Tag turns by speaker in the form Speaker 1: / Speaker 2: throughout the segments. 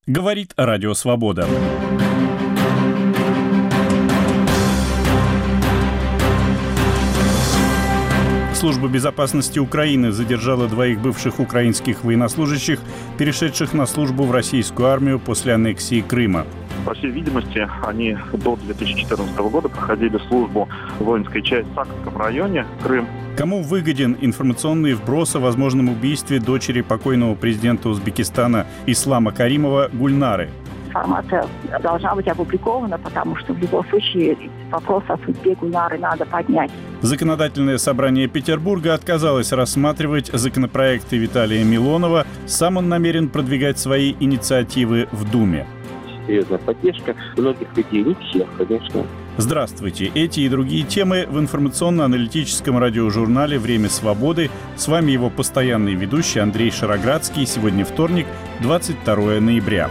Speaker 1: Говорит Радио Свобода. Служба безопасности Украины задержала 2 бывших украинских военнослужащих, перешедших на службу в российскую армию после аннексии Крыма.
Speaker 2: По всей видимости, они до 2014 года проходили службу в воинской части в Сакском районе, Крым.
Speaker 1: Кому выгоден информационный вброс о возможном убийстве дочери покойного президента Узбекистана Ислама Каримова Гульнары?
Speaker 3: Информация должна быть опубликована, потому что в любом случае вопрос о судьбе Гульнары надо поднять.
Speaker 1: Законодательное собрание Петербурга отказалось рассматривать законопроекты Виталия Милонова. Сам он намерен продвигать свои инициативы в Думе.
Speaker 4: Серьезная поддержка многих людей, не всех, конечно.
Speaker 1: Здравствуйте! Эти и другие темы в информационно-аналитическом радиожурнале «Время свободы». С вами его постоянный ведущий Андрей Шароградский. Сегодня вторник, 22 ноября.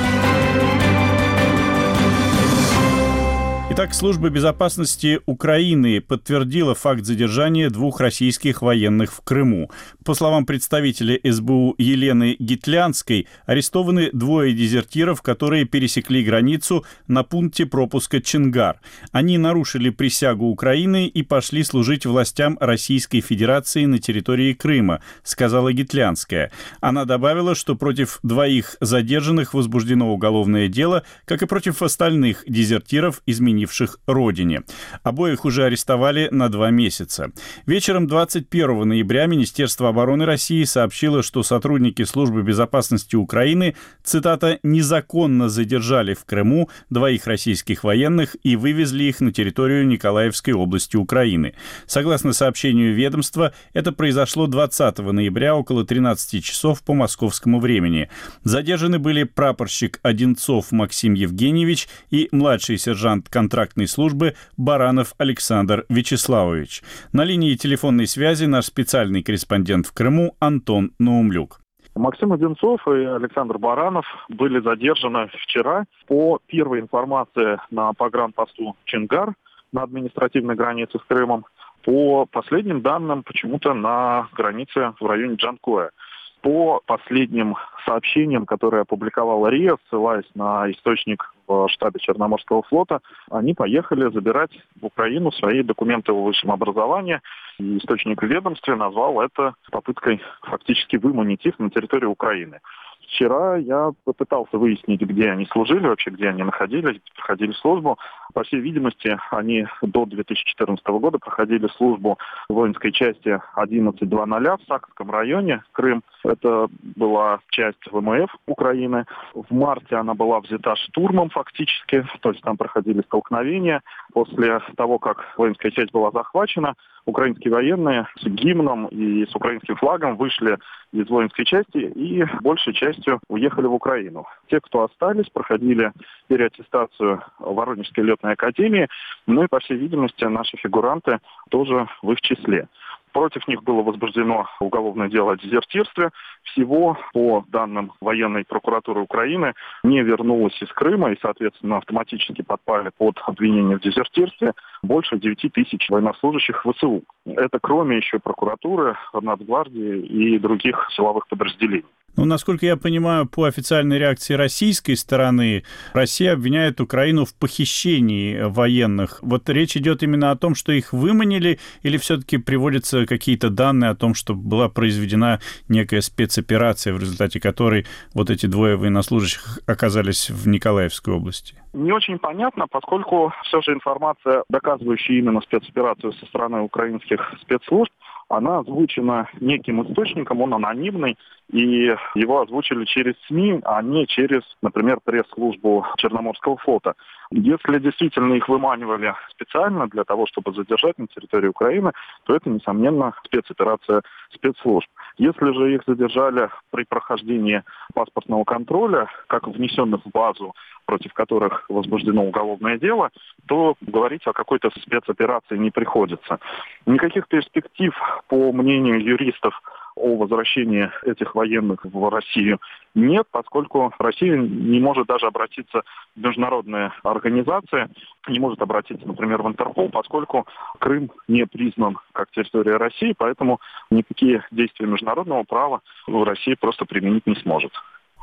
Speaker 1: Итак, Служба безопасности Украины подтвердила факт задержания 2 российских военных в Крыму. По словам представителя СБУ Елены Гитлянской, арестованы 2 дезертиров, которые пересекли границу на пункте пропуска Чингар. Они нарушили присягу Украины и пошли служить властям Российской Федерации на территории Крыма, сказала Гитлянская. Она добавила, что против 2 задержанных возбуждено уголовное дело, как и против остальных дезертиров, изменивших родине. Обоих уже арестовали на 2 месяца. Вечером 21 ноября Министерство обороны России сообщило, что сотрудники Службы безопасности Украины, цитата, «незаконно задержали в Крыму 2 российских военных и вывезли их на территорию Николаевской области Украины». Согласно сообщению ведомства, это произошло 20 ноября около 13 часов по московскому времени. Задержаны были прапорщик Одинцов Максим Евгеньевич и младший сержант контрактной службы Баранов Александр Вячеславович. На линии телефонной связи наш специальный корреспондент в Крыму Антон Наумлюк.
Speaker 2: Максим Одинцов и Александр Баранов были задержаны вчера по первой информации на погранпосту Чингар на административной границе с Крымом. По последним данным, почему-то на границе в районе Джанкоя. По последним сообщениям, которые опубликовала РИА, ссылаясь на источник в штабе Черноморского флота, они поехали забирать в Украину свои документы о высшем образовании. И источник в ведомстве назвал это попыткой фактически выманить их на территорию Украины. Вчера я попытался выяснить, где они служили, вообще где они находились, проходили службу. По всей видимости, они до 2014 года проходили службу в воинской части 1100 в Сакском районе, Крым. Это была часть ВМФ Украины. В марте она была взята штурмом фактически, то есть там проходили столкновения. После того, как воинская часть была захвачена, украинские военные с гимном и с украинским флагом вышли из воинской части и большей частью уехали в Украину. Те, кто остались, проходили переаттестацию в Воронежской летной академии, ну и, по всей видимости, наши фигуранты тоже в их числе. Против них было возбуждено уголовное дело о дезертирстве. Всего, по данным военной прокуратуры Украины, не вернулось из Крыма и, соответственно, автоматически подпали под обвинение в дезертирстве больше 9 тысяч военнослужащих ВСУ. Это кроме еще прокуратуры, Нацгвардии и других силовых подразделений.
Speaker 1: Ну, насколько я понимаю, по официальной реакции российской стороны, Россия обвиняет Украину в похищении военных. Вот речь идет именно о том, что их выманили, или все-таки приводятся какие-то данные о том, что была произведена некая спецоперация, в результате которой вот эти 2 военнослужащих оказались в Николаевской области?
Speaker 2: Не очень понятно, поскольку все же информация, доказывающая именно спецоперацию со стороны украинских спецслужб, она озвучена неким источником, он анонимный, и его озвучили через СМИ, а не через, например, пресс-службу Черноморского флота. Если действительно их выманивали специально для того, чтобы задержать на территории Украины, то это, несомненно, спецоперация спецслужб. Если же их задержали при прохождении паспортного контроля, как внесенных в базу, против которых возбуждено уголовное дело, то говорить о какой-то спецоперации не приходится. Никаких перспектив, по мнению юристов, о возвращении этих военных в Россию нет, поскольку Россия не может даже обратиться в международные организации, не может обратиться, например, в Интерпол, поскольку Крым не признан как территория России, поэтому никакие действия международного права Россия просто применить не сможет.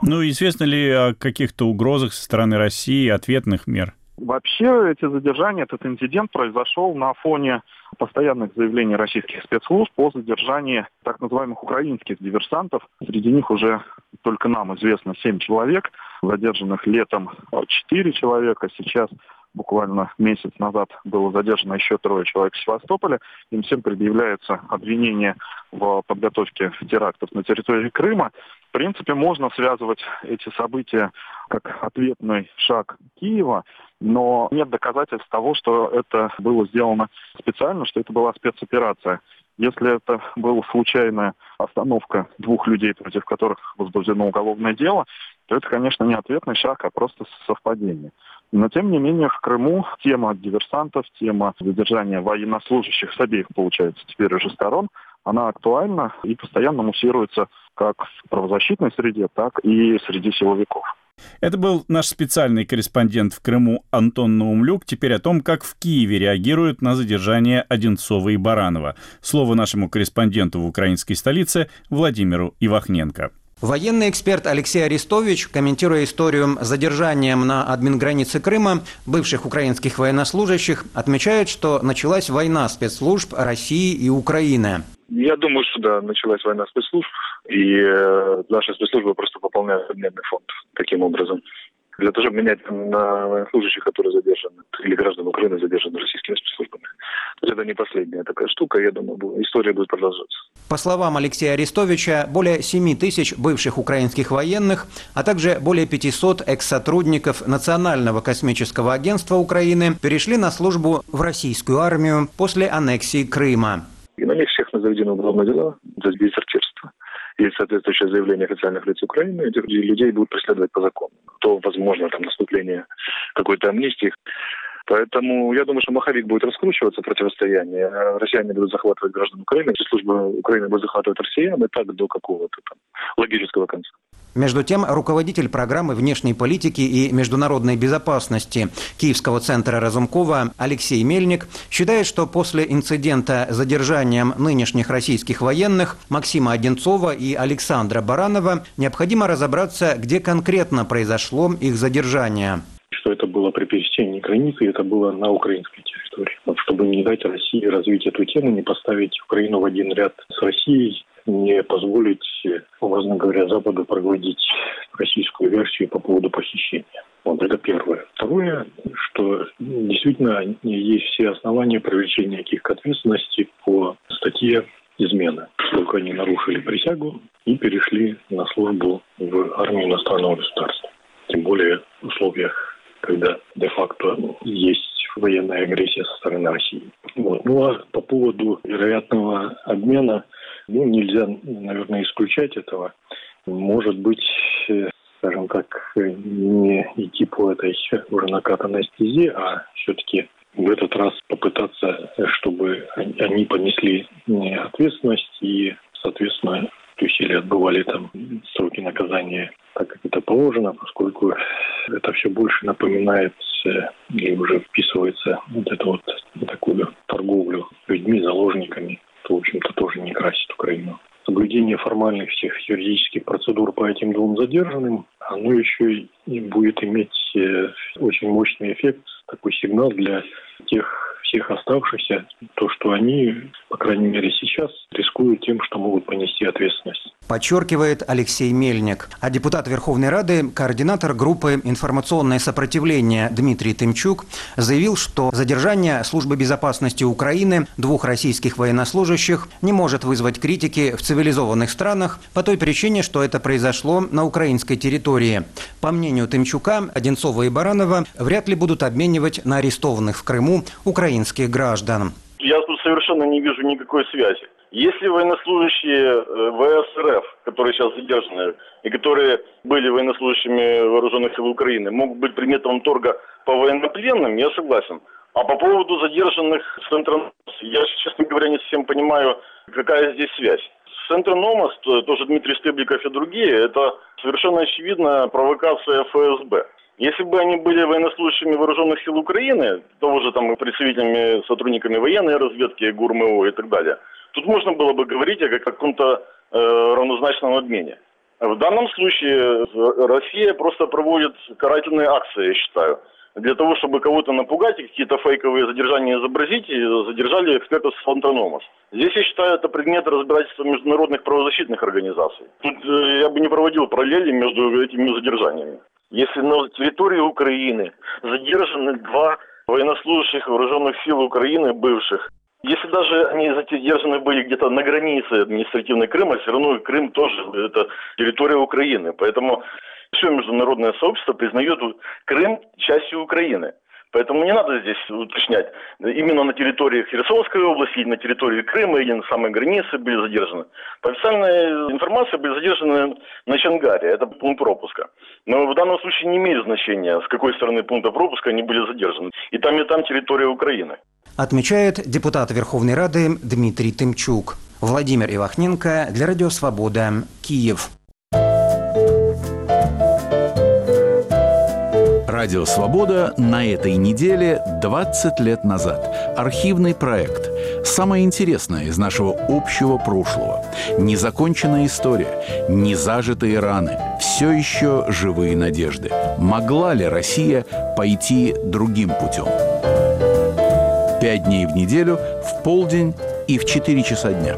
Speaker 1: Ну, известно ли о каких-то угрозах со стороны России, ответных мер?
Speaker 2: Вообще, эти задержания, этот инцидент произошел на фоне постоянных заявлений российских спецслужб о задержании так называемых украинских диверсантов. Среди них уже только нам известно 7 человек, задержанных летом 4 человека. Сейчас, буквально месяц назад, было задержано еще 3 человек в Севастополе. Им всем предъявляется обвинение в подготовке терактов на территории Крыма. В принципе, можно связывать эти события как ответный шаг Киева, но нет доказательств того, что это было сделано специально, что это была спецоперация. Если это была случайная остановка 2 людей, против которых возбуждено уголовное дело, то это, конечно, не ответный шаг, а просто совпадение. Но, тем не менее, в Крыму тема диверсантов, тема задержания военнослужащих с обеих, получается, теперь уже сторон, она актуальна и постоянно муссируется как в правозащитной среде, так и среди силовиков.
Speaker 1: Это был наш специальный корреспондент в Крыму Антон Наумлюк. Теперь о том, как в Киеве реагируют на задержание Одинцова и Баранова. Слово нашему корреспонденту в украинской столице Владимиру Ивахненко.
Speaker 5: Военный эксперт Алексей Арестович, комментируя историю с задержанием на админгранице Крыма бывших украинских военнослужащих, отмечает, что началась война спецслужб России и Украины.
Speaker 6: Я думаю, что да, началась война спецслужб, и наши спецслужбы просто пополняют обменный фонд таким образом. Для того, чтобы менять на военнослужащих, которые задержаны, или граждан Украины задержаны российскими спецслужбами. То есть это не последняя такая штука, я думаю, история будет продолжаться.
Speaker 5: По словам Алексея Арестовича, более 7 тысяч бывших украинских военных, а также более 500 экс-сотрудников Национального космического агентства Украины перешли на службу в российскую армию после аннексии Крыма.
Speaker 6: И на них всех заведено уголовное дело за дезертирство. Есть соответствующее заявление официальных лиц Украины, этих людей будут преследовать по закону. То, возможно, там наступление какой-то амнистии. Поэтому я думаю, что маховик будет раскручиваться, противостояние. Россияне будут захватывать граждан Украины, службы Украины будут захватывать россиян, и так до какого-то там логического конца.
Speaker 5: Между тем, руководитель программы внешней политики и международной безопасности Киевского центра Разумкова Алексей Мельник считает, что после инцидента с задержанием нынешних российских военных Максима Одинцова и Александра Баранова необходимо разобраться, где конкретно произошло их задержание.
Speaker 7: Что это было при пересечении границы, это было на украинской территории. Чтобы не дать России развить эту тему, не поставить Украину в один ряд с Россией, не позволить, образно говоря, Западу проводить российскую версию по поводу похищения. Вот это первое. Второе, что действительно есть все основания привлечения их к ответственности по статье измена. Поскольку они нарушили присягу и перешли на службу в армию иностранного государства. Тем более в условиях, когда де-факто есть военная агрессия со стороны России. Вот. Ну а по поводу вероятного обмена, нельзя, наверное, исключать этого. Может быть, скажем так, не идти по этой уже накатанной стезе, а все-таки в этот раз попытаться, чтобы они понесли ответственность и, соответственно, усилия отбывали там сроки наказания так, как это положено, поскольку это все больше напоминает или уже вписывается вот эту вот такую торговлю людьми, заложниками, то, в общем-то, тоже не красит Украину. Соблюдение формальных всех юридических процедур по этим 2 задержанным, оно еще и будет иметь очень мощный эффект, такой сигнал для тех всех оставшихся, то, что они, по крайней мере сейчас, рискуют тем, что могут понести ответственность.
Speaker 5: Подчеркивает Алексей Мельник. А депутат Верховной Рады, координатор группы «Информационное сопротивление» Дмитрий Тымчук заявил, что задержание Службы безопасности Украины 2 российских военнослужащих не может вызвать критики в цивилизованных странах по той причине, что это произошло на украинской территории. По мнению Тымчука, Одинцова и Баранова вряд ли будут обменивать на арестованных в Крыму украинских граждан.
Speaker 8: Я тут совершенно не вижу никакой связи. Если военнослужащие ВС РФ, которые сейчас задержаны, и которые были военнослужащими вооруженных сил Украины, могут быть предметом торга по военнопленным, я согласен. А по поводу задержанных с центра НОМАС, я, честно говоря, не совсем понимаю, какая здесь связь. Центр НОМАС, тоже Дмитрий Стебликов и другие, это совершенно очевидно провокация ФСБ. Если бы они были военнослужащими вооруженных сил Украины, того же там представителями, сотрудниками военной разведки, ГУР-МО и так далее, тут можно было бы говорить о каком-то равнозначном обмене. В данном случае Россия просто проводит карательные акции, я считаю. Для того, чтобы кого-то напугать и какие-то фейковые задержания изобразить, задержали экспертов с Фантаномас. Здесь, я считаю, это предмет разбирательства международных правозащитных организаций. Тут я бы не проводил параллели между этими задержаниями. Если на территории Украины задержаны 2 военнослужащих вооруженных сил Украины, бывших, если даже они задержаны были где-то на границе административной Крыма, все равно Крым тоже это территория Украины. Поэтому все международное сообщество признает Крым частью Украины. Поэтому не надо здесь уточнять. Именно на территории Херсонской области, или на территории Крыма, или на самой границе были задержаны. По официальной информации были задержаны на Чонгаре. Это пункт пропуска. Но в данном случае не имеет значения, с какой стороны пункта пропуска они были задержаны. И там территория Украины.
Speaker 5: Отмечает депутат Верховной Рады Дмитрий Тымчук. Владимир Ивахненко для Радио Свобода, Киев.
Speaker 9: Радио «Свобода» на этой неделе 20 лет назад. Архивный проект. Самое интересное из нашего общего прошлого. Незаконченная история, незажитые раны, все еще живые надежды. Могла ли Россия пойти другим путем? 5 дней в неделю, в полдень и в 4 часа дня.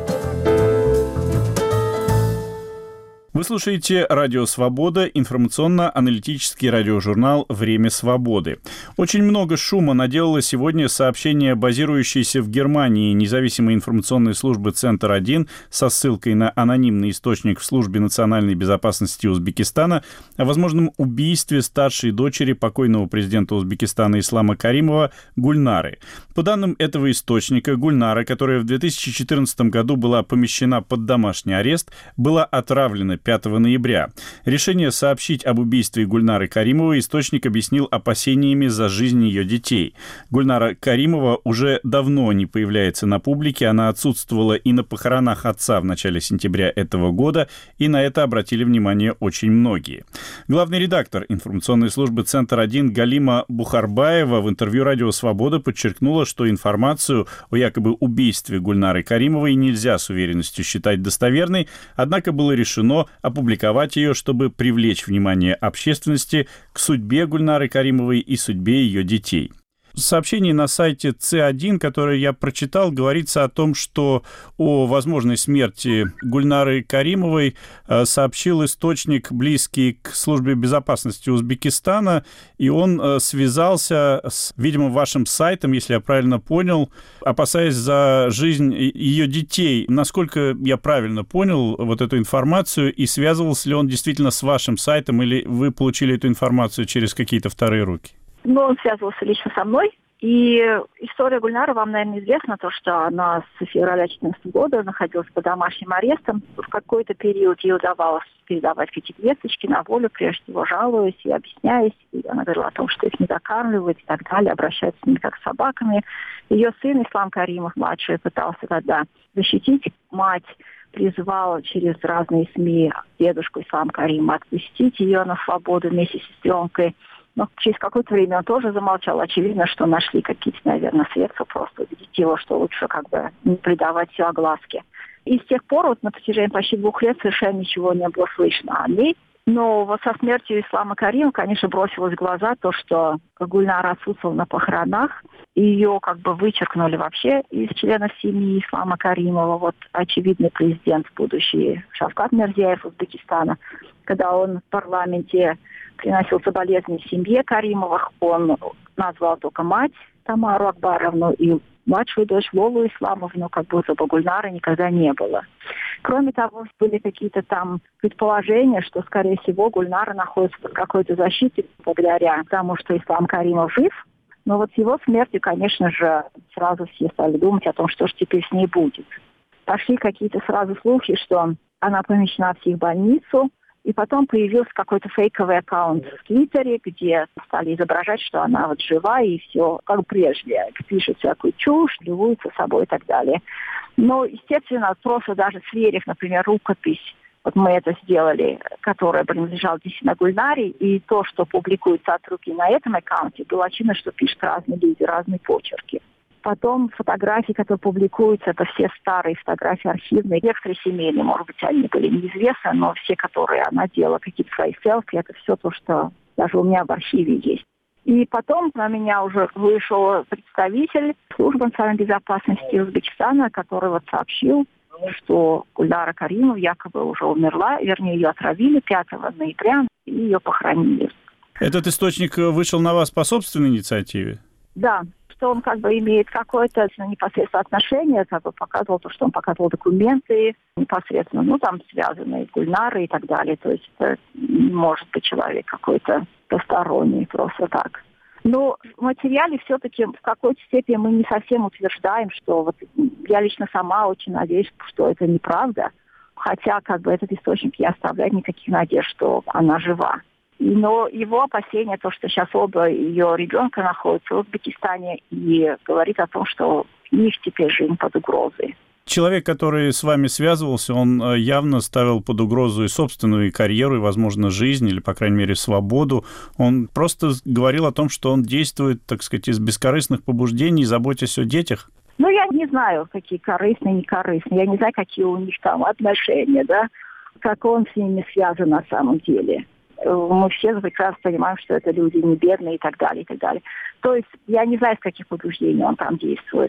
Speaker 1: Вы слушаете «Радио Свобода», информационно-аналитический радиожурнал «Время свободы». Очень много шума наделало сегодня сообщение базирующейся в Германии независимой информационной службы «Центр-1» со ссылкой на анонимный источник в службе национальной безопасности Узбекистана о возможном убийстве старшей дочери покойного президента Узбекистана Ислама Каримова Гульнары. По данным этого источника, Гульнара, которая в 2014 году была помещена под домашний арест, была отравлена 5 ноября. Решение сообщить об убийстве Гульнары Каримовой источник объяснил опасениями за жизнь ее детей. Гульнара Каримова уже давно не появляется на публике, она отсутствовала и на похоронах отца в начале сентября этого года, и на это обратили внимание очень многие. Главный редактор информационной службы «Центр-1» Галима Бухарбаева в интервью «Радио Свобода» подчеркнула, что информацию о якобы убийстве Гульнары Каримовой нельзя с уверенностью считать достоверной, однако было решено опубликовать ее, чтобы привлечь внимание общественности к судьбе Гульнары Каримовой и судьбе ее детей. В сообщении на сайте Ц1, которое я прочитал, говорится о том, что о возможной смерти Гульнары Каримовой сообщил источник, близкий к службе безопасности Узбекистана, и он связался с, видимо, вашим сайтом, если я правильно понял, опасаясь за жизнь ее детей. Насколько я правильно понял вот эту информацию, и связывался ли он действительно с вашим сайтом, или вы получили эту информацию через какие-то вторые руки?
Speaker 3: Ну, он связывался лично со мной. И история Гульнары вам, наверное, известна, то, что она с февраля 2014 года находилась под домашним арестом. В какой-то период ей удавалось передавать какие-то весточки на волю, прежде всего жалуясь и объясняясь. И она говорила о том, что их не докармливают и так далее, обращаются с ними как с собаками. Ее сын Ислам Каримов, младший, пытался тогда защитить мать, призывал через разные СМИ дедушку Ислам Карима отпустить ее на свободу вместе с сестренкой. Но через какое-то время он тоже замолчал. Очевидно, что нашли какие-то, наверное, средства просто убедить его, что лучше как бы не придавать все огласке. И с тех пор, вот на протяжении почти 2 лет, совершенно ничего не было слышно о ней. Но вот со смертью Ислама Каримова, конечно, бросилось в глаза то, что Гульнара отсутствовала на похоронах. Ее как бы вычеркнули вообще из членов семьи Ислама Каримова. Вот очевидный президент, будущий Шавкат Мирзияев Узбекистана, когда он в парламенте приносил соболезнования семье Каримовых, он назвал только мать Тамару Акбаровну и младшую дочь Лолу Исламовну, как будто бы Гульнары никогда не было. Кроме того, были какие-то там предположения, что, скорее всего, Гульнара находится под какой-то защитой благодаря тому, что Ислам Каримов жив. Но вот с его смертью, конечно же, сразу все стали думать о том, что же теперь с ней будет. Пошли какие-то сразу слухи, что она помещена в психбольницу. И потом появился какой-то фейковый аккаунт в Твиттере, где стали изображать, что она вот жива и все как прежде. Пишет всякую чушь, любуется собой и так далее. Но, естественно, просто даже сверив, например, рукопись, вот мы это сделали, которая принадлежала действительно Гульнаре, и то, что публикуется от руки на этом аккаунте, было очевидно, что пишут разные люди, разные почерки. Потом фотографии, которые публикуются, это все старые фотографии архивные, некоторые семейные, может быть, они были неизвестны, но все, которые она делала, какие-то свои селфи, это все то, что даже у меня в архиве есть. И потом на меня уже вышел представитель службы национальной безопасности Узбекистана, который вот сообщил, что Гульнара Каримова якобы уже умерла, вернее, ее отравили 5 ноября и ее похоронили.
Speaker 1: Этот источник вышел на вас по собственной инициативе?
Speaker 3: Да, что он как бы имеет какое-то непосредственное отношение, как бы показывал то, что он показывал документы непосредственно, ну, там, связанные с Гульнарой и так далее. То есть это не может быть человек какой-то посторонний, просто так. Но в материале все-таки в какой-то степени мы не совсем утверждаем, что вот я лично сама очень надеюсь, что это неправда. Хотя как бы этот источник не оставляет никаких надежд, что она жива. Но его опасения, то, что сейчас оба ее ребенка находятся в Узбекистане, и говорит о том, что их теперь жизнь под угрозой.
Speaker 1: Человек, который с вами связывался, он явно ставил под угрозу и собственную и карьеру, и, возможно, жизнь, или, по крайней мере, свободу. Он просто говорил о том, что он действует, так сказать, из бескорыстных побуждений, заботясь о детях.
Speaker 3: Ну, я не знаю, какие корыстные, некорыстные. Я не знаю, какие у них там отношения, да, как он с ними связан на самом деле. Мы все прекрасно понимаем, что это люди не бедные и так далее, и так далее. То есть я не знаю, с каких побуждений он там действует.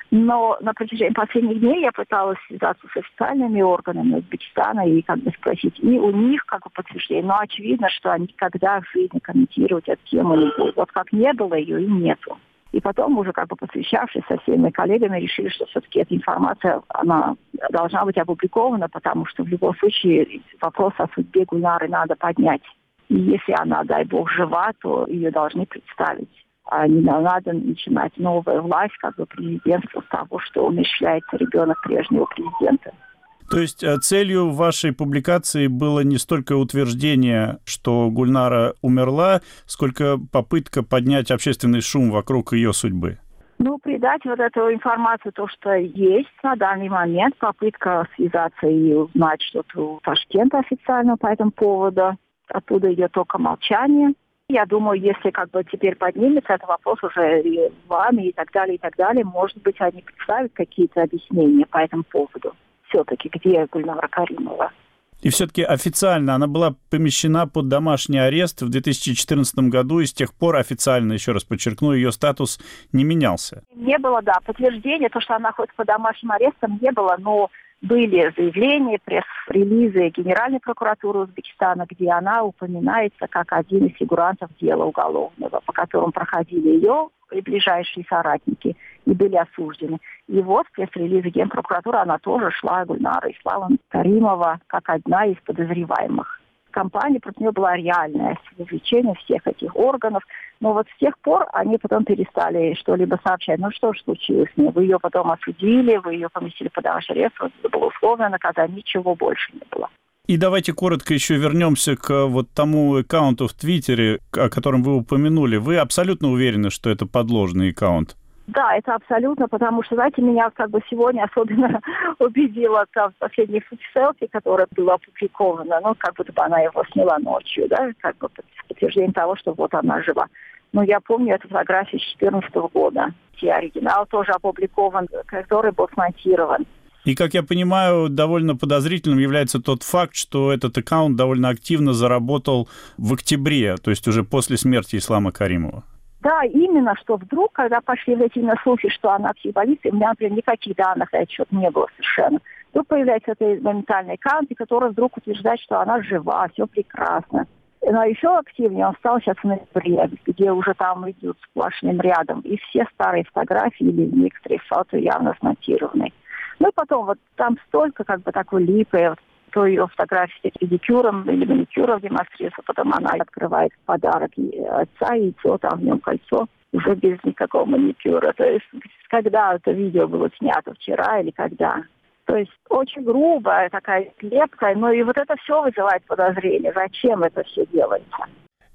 Speaker 3: Но на протяжении последних дней я пыталась связаться с официальными органами Узбекистана и как бы спросить, и у них как бы подтверждение. Но очевидно, что они никогда в жизни комментировать эту тему не будут. Вот как не было ее, и нету. И потом уже как бы посвящавшись со всеми коллегами решили, что все-таки эта информация, она должна быть опубликована, потому что в любом случае вопрос о судьбе Гульнары надо поднять. И если она, дай бог, жива, то ее должны представить. А не надо начинать новую власть, как бы президентство, с того, что умерщвляется ребенок прежнего президента.
Speaker 1: То есть целью вашей публикации было не столько утверждение, что Гульнара умерла, сколько попытка поднять общественный шум вокруг ее судьбы?
Speaker 3: Ну, придать вот эту информацию, то, что есть на данный момент, попытка связаться и узнать что-то у Ташкента официально по этому поводу. Оттуда идет только молчание. Я думаю, если как бы теперь поднимется этот вопрос уже и вами и так далее, может быть, они представят какие-то объяснения по этому поводу. Все-таки где Гульнара Каримова.
Speaker 1: И все-таки официально она была помещена под домашний арест в 2014 году, и с тех пор официально, еще раз подчеркну, ее статус не менялся.
Speaker 3: Не было, да, подтверждения, то, что она находится под домашним арестом, не было, но были заявления, пресс-релизы Генеральной прокуратуры Узбекистана, где она упоминается как один из фигурантов дела уголовного, по которому проходили ее и ближайшие соратники, и были осуждены. И вот в пресс-релизе Генпрокуратуры она тоже шла, Гульнара Исламовна Каримова, как одна из подозреваемых. Кампания против нее была реальная, с привлечением всех этих органов. Но вот с тех пор они потом перестали что-либо сообщать. Ну что же случилось с ней? Вы ее потом осудили, вы ее поместили под домашний арест, это было условное наказание, ничего больше не было.
Speaker 1: И давайте коротко еще вернемся к вот тому аккаунту в Твиттере, о котором вы упомянули. Вы абсолютно уверены, что это подложный аккаунт?
Speaker 3: Да, это абсолютно, потому что, знаете, меня как бы сегодня особенно убедила та последняя селфи, которая была опубликована, ну, как будто бы она его сняла ночью, да, как бы подтверждение того, что вот она жива. Но я помню эту фотографию с 2014 года, и оригинал тоже опубликован, который был смонтирован.
Speaker 1: И, как я понимаю, довольно подозрительным является тот факт, что этот аккаунт довольно активно заработал в октябре, то есть уже после смерти Ислама Каримова.
Speaker 3: Да, именно, что вдруг, когда пошли эти слухи, что она психбольница, у меня, например, никаких данных на этот счет не было совершенно. Вдруг появляется этот моментальный аккаунт, который вдруг утверждает, что она жива, все прекрасно. Но еще активнее он стал сейчас в ноябре, где уже там идут сплошным рядом. И все старые фотографии или некоторые фото явно смонтированы. Ну и потом вот там столько как бы такой липы, то ее фотографии с педикюром или маникюром демонстрируется, потом она открывает подарок отца, яйцо, там в нем кольцо, уже без никакого маникюра. То есть когда это видео было снято, вчера или когда. То есть очень грубая такая лепкая, но и вот это все вызывает подозрение. Зачем это все делается?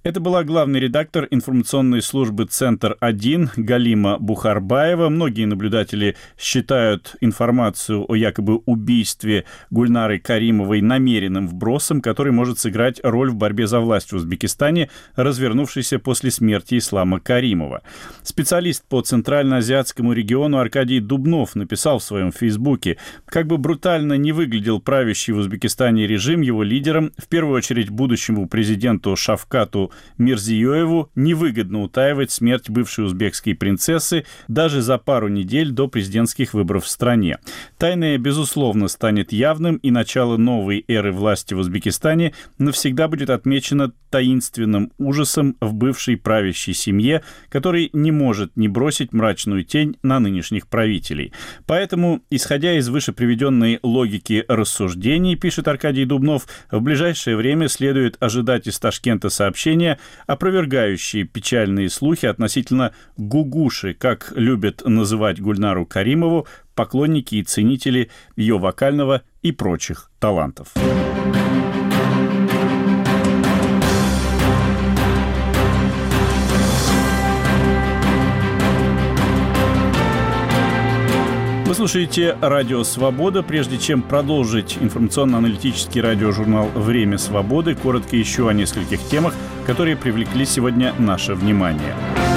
Speaker 1: Это была главный редактор информационной службы «Центр-1» Галима Бухарбаева. Многие наблюдатели считают информацию о якобы убийстве Гульнары Каримовой намеренным вбросом, который может сыграть роль в борьбе за власть в Узбекистане, развернувшейся после смерти Ислама Каримова. Специалист по Центральноазиатскому региону Аркадий Дубнов написал в своем фейсбуке: как бы брутально не выглядел правящий в Узбекистане режим, его лидерам, в первую очередь будущему президенту Шавкату Мирзиёеву, невыгодно утаивать смерть бывшей узбекской принцессы даже за пару недель до президентских выборов в стране. Тайное, безусловно, станет явным, и начало новой эры власти в Узбекистане навсегда будет отмечено таинственным ужасом в бывшей правящей семье, который не может не бросить мрачную тень на нынешних правителей. Поэтому, исходя из выше приведенной логики рассуждений, пишет Аркадий Дубнов, в ближайшее время следует ожидать из Ташкента сообщения, опровергающие печальные слухи относительно гугуши, как любят называть Гульнару Каримову поклонники и ценители ее вокального и прочих талантов. Вы слушаете «Радио Свобода». Прежде чем продолжить информационно-аналитический радиожурнал «Время свободы», коротко еще о нескольких темах, которые привлекли сегодня наше внимание.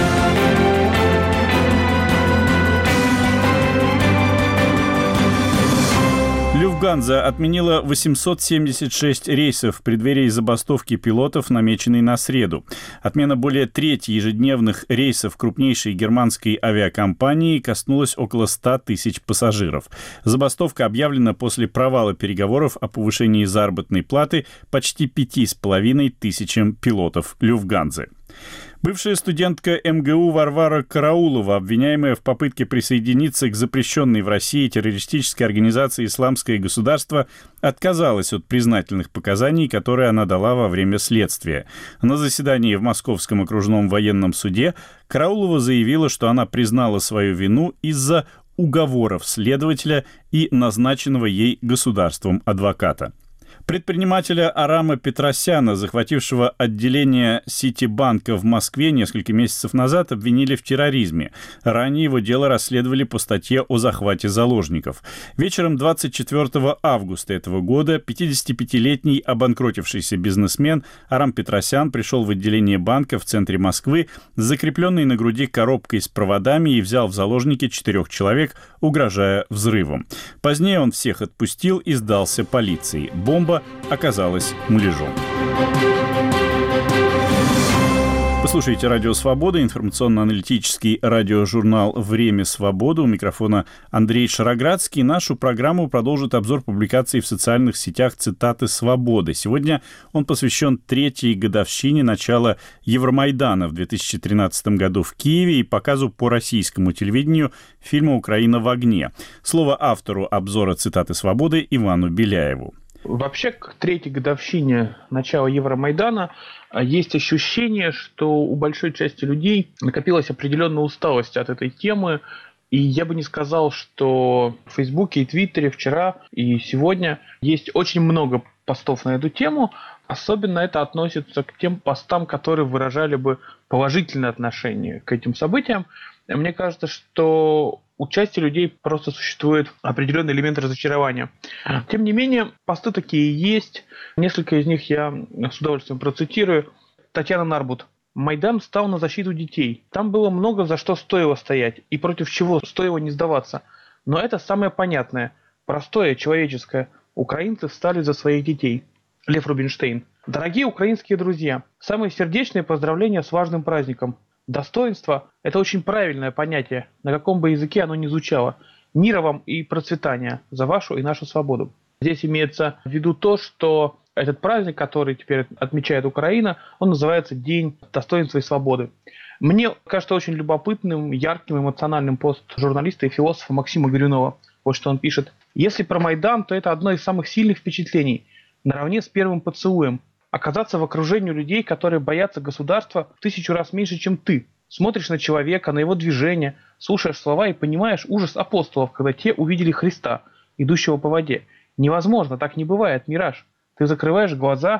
Speaker 1: Люфтганза отменила 876 рейсов в преддверии забастовки пилотов, намеченной на среду. Отмена более трети ежедневных рейсов крупнейшей германской авиакомпании коснулась около 100 тысяч пассажиров. Забастовка объявлена после провала переговоров о повышении заработной платы почти 5,5 тысячам пилотов Люфтганзы. Бывшая студентка МГУ Варвара Караулова, обвиняемая в попытке присоединиться к запрещенной в России террористической организации «Исламское государство», отказалась от признательных показаний, которые она дала во время следствия. На заседании в Московском окружном военном суде Караулова заявила, что она признала свою вину из-за уговоров следователя и назначенного ей государством адвоката. Предпринимателя Арама Петросяна, захватившего отделение Ситибанка в Москве несколько месяцев назад, обвинили в терроризме. Ранее его дело расследовали по статье о захвате заложников. Вечером 24 августа этого года 55-летний обанкротившийся бизнесмен Арам Петросян пришел в отделение банка в центре Москвы с закрепленной на груди коробкой с проводами и взял в заложники 4 человек, угрожая взрывом. Позднее он всех отпустил и сдался полиции. Бомба оказалась муляжом. Вы слушаете «Радио Свобода», информационно-аналитический радиожурнал «Время свободы». У микрофона Андрей Шароградский. Нашу программу продолжит обзор публикаций в социальных сетях «Цитаты свободы». Сегодня он посвящен 3-й годовщине начала Евромайдана в 2013 году в Киеве и показу по российскому телевидению фильма «Украина в огне». Слово автору обзора «Цитаты свободы» Ивану Беляеву.
Speaker 10: Вообще, к 3-й годовщине начала Евромайдана есть ощущение, что у большой части людей накопилась определенная усталость от этой темы. И я бы не сказал, что в Фейсбуке и Твиттере вчера и сегодня есть очень много постов на эту тему. Особенно это относится к тем постам, которые выражали бы положительное отношение к этим событиям. Мне кажется, что у части людей просто существует определенный элемент разочарования. Тем не менее, посты такие есть. Несколько из них я с удовольствием процитирую. Татьяна Нарбут. «Майдан стал на защиту детей. Там было много за что стоило стоять и против чего стоило не сдаваться. Но это самое понятное, простое, человеческое. Украинцы встали за своих детей». Лев Рубинштейн. «Дорогие украинские друзья, самые сердечные поздравления с важным праздником. Достоинство – это очень правильное понятие, на каком бы языке оно ни звучало. Мира вам и процветания за вашу и нашу свободу». Здесь имеется в виду то, что этот праздник, который теперь отмечает Украина, он называется День достоинства и свободы. Мне кажется очень любопытным, ярким, эмоциональным пост журналиста и философа Максима Горюнова. Вот что он пишет. «Если про Майдан, то это одно из самых сильных впечатлений, наравне с первым поцелуем. Оказаться в окружении людей, которые боятся государства в 1000 раз меньше, чем ты. Смотришь на человека, на его движение, слушаешь слова и понимаешь ужас апостолов, когда те увидели Христа, идущего по воде. Невозможно, так не бывает, мираж. Ты закрываешь глаза,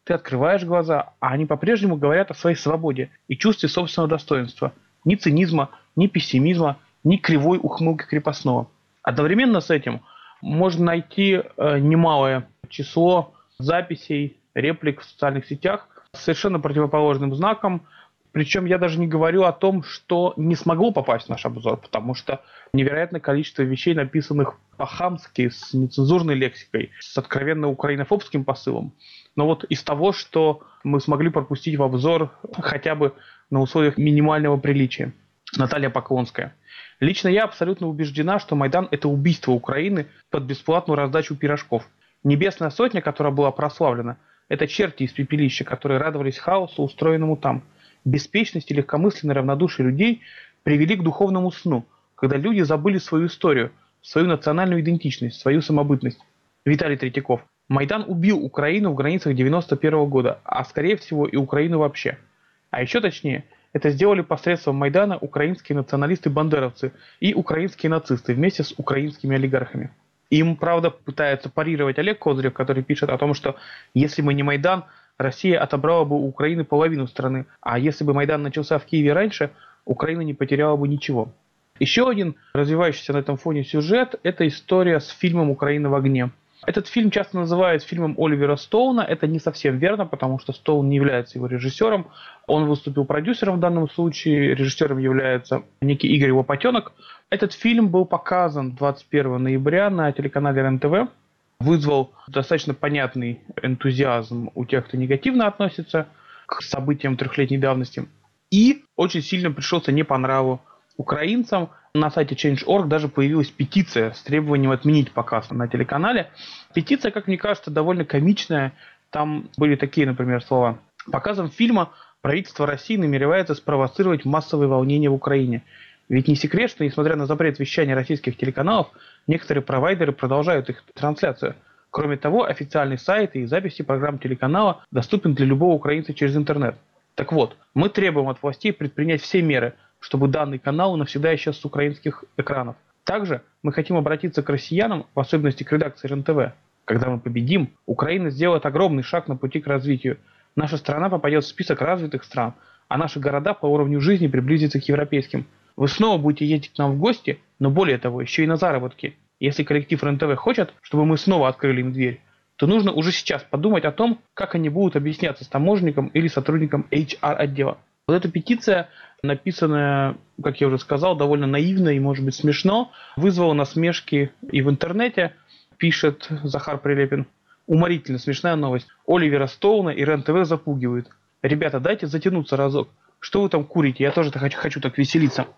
Speaker 10: ты открываешь глаза, а они по-прежнему говорят о своей свободе и чувстве собственного достоинства. Ни цинизма, ни пессимизма, ни кривой ухмылки крепостного. Одновременно с этим можно найти немалое число записей, реплик в социальных сетях с совершенно противоположным знаком. Причем я даже не говорю о том, что не смогло попасть в наш обзор, потому что невероятное количество вещей, написанных по-хамски, с нецензурной лексикой, с откровенно украинофобским посылом. Но вот из того, что мы смогли пропустить в обзор хотя бы на условиях минимального приличия. Наталья Поклонская. Лично я абсолютно убеждена, что Майдан – это убийство Украины под бесплатную раздачу пирожков. Небесная сотня, которая была прославлена, это черти из пепелища, которые радовались хаосу, устроенному там. Беспечность и легкомысленное равнодушие людей привели к духовному сну, когда люди забыли свою историю, свою национальную идентичность, свою самобытность. Виталий Третьяков. Майдан убил Украину в границах 1991 года, а скорее всего и Украину вообще. А еще точнее, это сделали посредством Майдана украинские националисты-бандеровцы и украинские нацисты вместе с украинскими олигархами. Им, правда, пытается парировать Олег Козырев, который пишет о том, что если бы не Майдан, Россия отобрала бы у Украины половину страны, а если бы Майдан начался в Киеве раньше, Украина не потеряла бы ничего. Еще один развивающийся на этом фоне сюжет – это история с фильмом «Украина в огне». Этот фильм часто называют фильмом Оливера Стоуна. Это не совсем верно, потому что Стоун не является его режиссером. Он выступил продюсером в данном случае. Режиссером является некий Игорь Лопатенок. Этот фильм был показан 21 ноября на телеканале РЕН-ТВ. Вызвал достаточно понятный энтузиазм у тех, кто негативно относится к событиям трехлетней давности. И очень сильно пришелся не по нраву украинцам. На сайте Change.org даже появилась петиция с требованием отменить показ на телеканале. Петиция, как мне кажется, довольно комичная. Там были такие, например, слова. Показом фильма правительство России намеревается спровоцировать массовые волнения в Украине. Ведь не секрет, что, несмотря на запрет вещания российских телеканалов, некоторые провайдеры продолжают их трансляцию. Кроме того, официальный сайт и записи программ телеканала доступен для любого украинца через интернет. Так вот, мы требуем от властей предпринять все меры, чтобы данный канал навсегда исчез с украинских экранов. Также мы хотим обратиться к россиянам, в особенности к редакции РЕН-ТВ. Когда мы победим, Украина сделает огромный шаг на пути к развитию. Наша страна попадет в список развитых стран, а наши города по уровню жизни приблизятся к европейским. Вы снова будете ездить к нам в гости, но более того, еще и на заработки. Если коллектив РЕН-ТВ хочет, чтобы мы снова открыли им дверь, то нужно уже сейчас подумать о том, как они будут объясняться с таможенником или сотрудником HR-отдела. Вот эта петиция, написанная, как я уже сказал, довольно наивно и, может быть, смешно, вызвала насмешки и в интернете, пишет Захар Прилепин. Уморительно смешная новость. Оливера Стоуна и РЕН-ТВ запугивают. Ребята, дайте затянуться разок. Что вы там курите? Я тоже хочу так веселиться.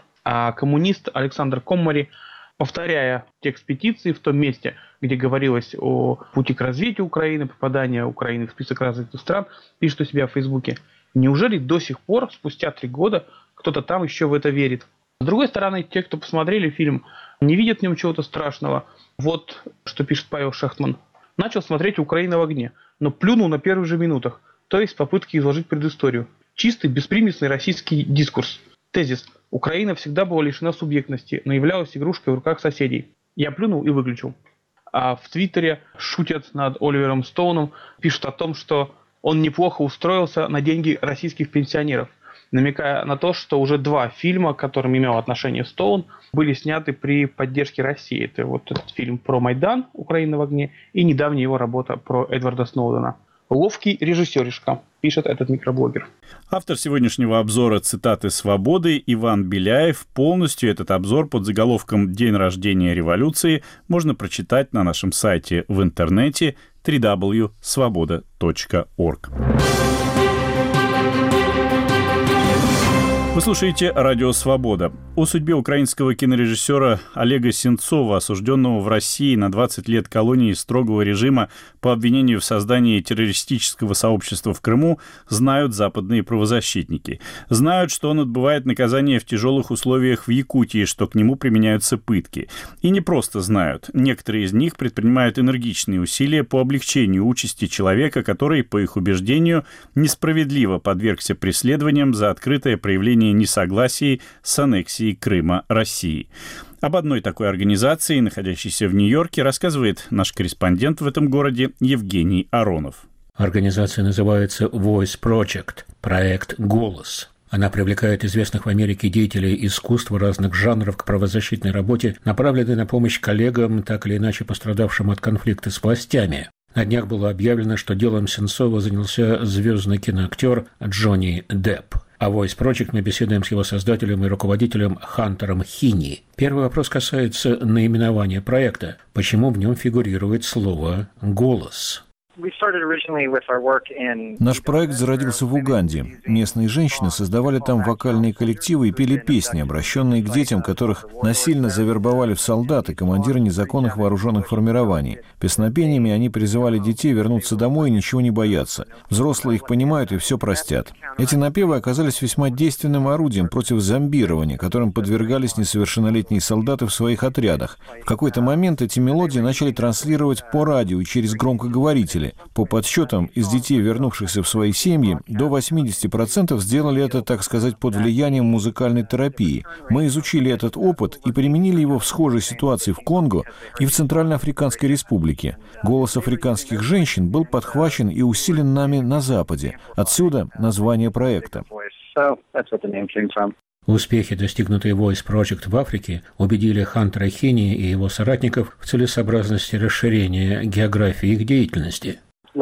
Speaker 10: А коммунист Александр Коммари, повторяя текст петиции в том месте, где говорилось о пути к развитию Украины, попадании Украины в список развитых стран, пишет у себя в Фейсбуке. Неужели до сих пор, спустя 3 года, кто-то там еще в это верит? С другой стороны, те, кто посмотрели фильм, не видят в нем чего-то страшного. Вот что пишет Павел Шахтман. Начал смотреть «Украина в огне», но плюнул на первых же минутах, то есть попытки изложить предысторию. Чистый, беспримесный российский дискурс. Тезис. Украина всегда была лишена субъектности, но являлась игрушкой в руках соседей. Я плюнул и выключил. А в Твиттере шутят над Оливером Стоуном, пишут о том, что он неплохо устроился на деньги российских пенсионеров, намекая на то, что уже 2 фильма, к которым имел отношение Стоун, были сняты при поддержке России. Это вот этот фильм про Майдан, «Украина в огне», и недавняя его работа про Эдварда Сноудена. Ловкий режиссеришка, пишет этот микроблогер.
Speaker 1: Автор сегодняшнего обзора «Цитаты свободы» Иван Беляев. Полностью этот обзор под заголовком «День рождения революции» можно прочитать на нашем сайте в интернете www.svoboda.org. Вы слушаете «Радио Свобода». О судьбе украинского кинорежиссера Олега Сенцова, осужденного в России на 20 лет колонии строгого режима по обвинению в создании террористического сообщества в Крыму, знают западные правозащитники. Знают, что он отбывает наказание в тяжелых условиях в Якутии, что к нему применяются пытки. И не просто знают. Некоторые из них предпринимают энергичные усилия по облегчению участи человека, который, по их убеждению, несправедливо подвергся преследованиям за открытое проявление несогласии с аннексией Крыма России. Об одной такой организации, находящейся в Нью-Йорке, рассказывает наш корреспондент в этом городе Евгений Аронов.
Speaker 11: Организация называется Voice Project, проект «Голос». Она привлекает известных в Америке деятелей искусства разных жанров к правозащитной работе, направленной на помощь коллегам, так или иначе пострадавшим от конфликта с властями. На днях было объявлено, что делом Сенцова занялся звездный киноактер Джонни Депп. О Voice Project мы беседуем с его создателем и руководителем Хантером Хинни. Первый вопрос касается наименования проекта. Почему в нем фигурирует слово «голос»?
Speaker 12: Наш проект зародился в Уганде. Местные женщины создавали там вокальные коллективы и пели песни, обращенные к детям, которых насильно завербовали в солдаты командиры незаконных вооруженных формирований. Песнопениями они призывали детей вернуться домой и ничего не бояться. Взрослые их понимают и все простят. Эти напевы оказались весьма действенным орудием против зомбирования, которым подвергались несовершеннолетние солдаты в своих отрядах. В какой-то момент эти мелодии начали транслировать по радио и через громкоговорители. По подсчетам, из детей, вернувшихся в свои семьи, до 80% сделали это, так сказать, под влиянием музыкальной терапии. Мы изучили этот опыт и применили его в схожей ситуации в Конго и в Центральноафриканской Республике. Голос африканских женщин был подхвачен и усилен нами на Западе. Отсюда название проекта.
Speaker 11: Успехи, достигнутые Voice Project в Африке, убедили Хантера Хинни и его соратников в целесообразности расширения географии их деятельности.
Speaker 12: В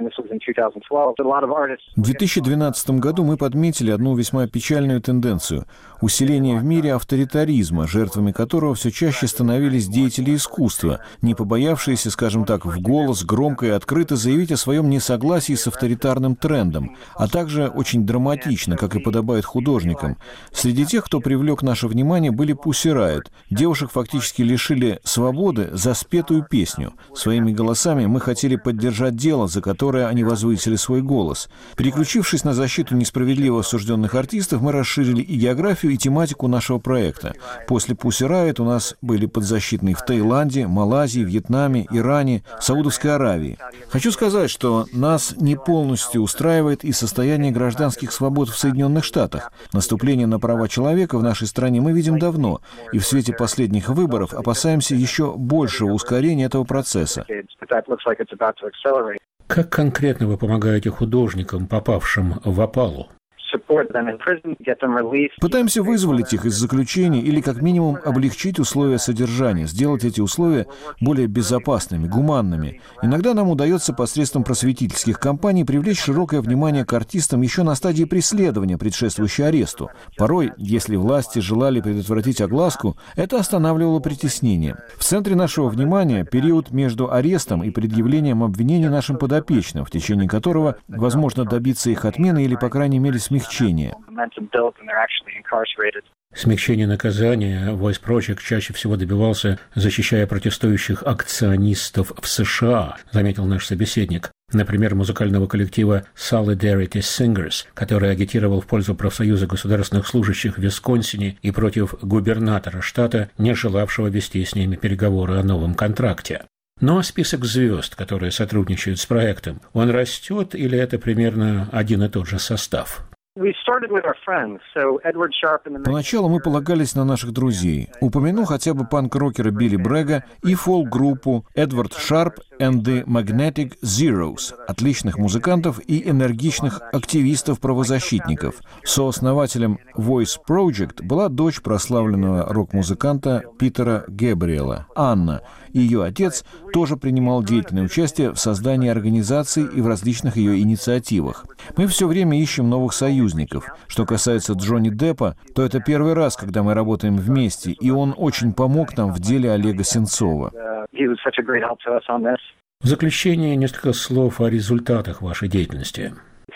Speaker 12: 2012 году мы подметили одну весьма печальную тенденцию – усиление в мире авторитаризма, жертвами которого все чаще становились деятели искусства, не побоявшиеся, скажем так, в голос громко и открыто заявить о своем несогласии с авторитарным трендом, а также очень драматично, как и подобает художникам. Среди тех, кто привлек наше внимание, были Pussy Riot. Девушек фактически лишили свободы за спетую песню. Своими голосами мы хотели поддержать дело, за которое они возвысили свой голос. Переключившись на защиту несправедливо осужденных артистов, мы расширили и географию, и тематику нашего проекта. После Pussy Riot у нас были подзащитные в Таиланде, Малайзии, Вьетнаме, Иране, Саудовской Аравии. Хочу сказать, что нас не полностью устраивает и состояние гражданских свобод в Соединенных Штатах. Наступление на права человека в нашей стране мы видим давно, и в свете последних выборов опасаемся еще большего ускорения этого процесса.
Speaker 11: Как конкретно вы помогаете художникам, попавшим в опалу?
Speaker 12: Пытаемся вызволить их из заключения или, как минимум, облегчить условия содержания, сделать эти условия более безопасными, гуманными. Иногда нам удается посредством просветительских кампаний привлечь широкое внимание к артистам еще на стадии преследования, предшествующей аресту. Порой, если власти желали предотвратить огласку, это останавливало притеснение. В центре нашего внимания период между арестом и предъявлением обвинений нашим подопечным, в течение которого возможно добиться их отмены или, по крайней мере, смягчения.
Speaker 11: Смягчение наказания Voice Project чаще всего добивался, защищая протестующих акционистов в США, заметил наш собеседник. Например, музыкального коллектива Solidarity Singers, который агитировал в пользу профсоюза государственных служащих в Висконсине и против губернатора штата, не желавшего вести с ними переговоры о новом контракте. Но список звезд, которые сотрудничают с проектом, он растет или это примерно один и тот же состав?
Speaker 12: Поначалу мы полагались на наших друзей. Упомяну хотя бы панк-рокера Билли Брэга и фолк-группу Эдвард Шарп and the Magnetic Zeros, отличных музыкантов и энергичных активистов-правозащитников. Сооснователем Voice Project была дочь прославленного рок-музыканта Питера Гэбриэла, Анна. Ее отец тоже принимал деятельное участие в создании организации и в различных ее инициативах. Мы все время ищем новых союзников. Что касается Джонни Деппа, то это первый раз, когда мы работаем вместе, и он очень помог нам в деле Олега Сенцова.
Speaker 11: В заключение несколько слов о результатах вашей деятельности.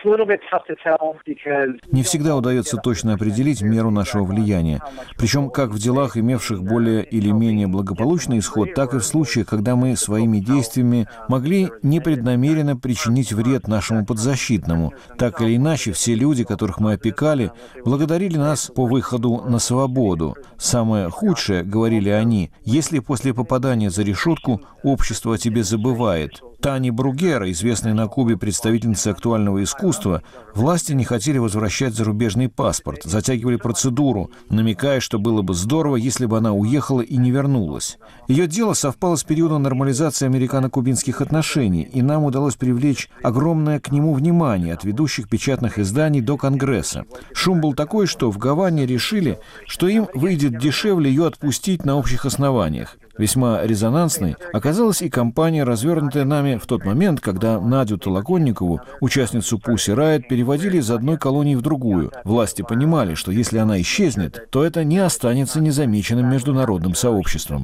Speaker 12: Не всегда удается точно определить меру нашего влияния. Причем как в делах, имевших более или менее благополучный исход, так и в случаях, когда мы своими действиями могли непреднамеренно причинить вред нашему подзащитному. Так или иначе, все люди, которых мы опекали, благодарили нас по выходу на свободу. Самое худшее, говорили они, если после попадания за решетку общество о тебе забывает. Тани Бругера, известной на Кубе представительницы актуального искусства, власти не хотели возвращать зарубежный паспорт, затягивали процедуру, намекая, что было бы здорово, если бы она уехала и не вернулась. Ее дело совпало с периодом нормализации американо-кубинских отношений, и нам удалось привлечь огромное к нему внимание от ведущих печатных изданий до Конгресса. Шум был такой, что в Гаване решили, что им выйдет дешевле ее отпустить на общих основаниях. Весьма резонансной оказалась и кампания, развернутая нами в тот момент, когда Надю Толоконникову, участницу Pussy Riot, переводили из одной колонии в другую. Власти понимали, что если она исчезнет, то это не останется незамеченным международным сообществом.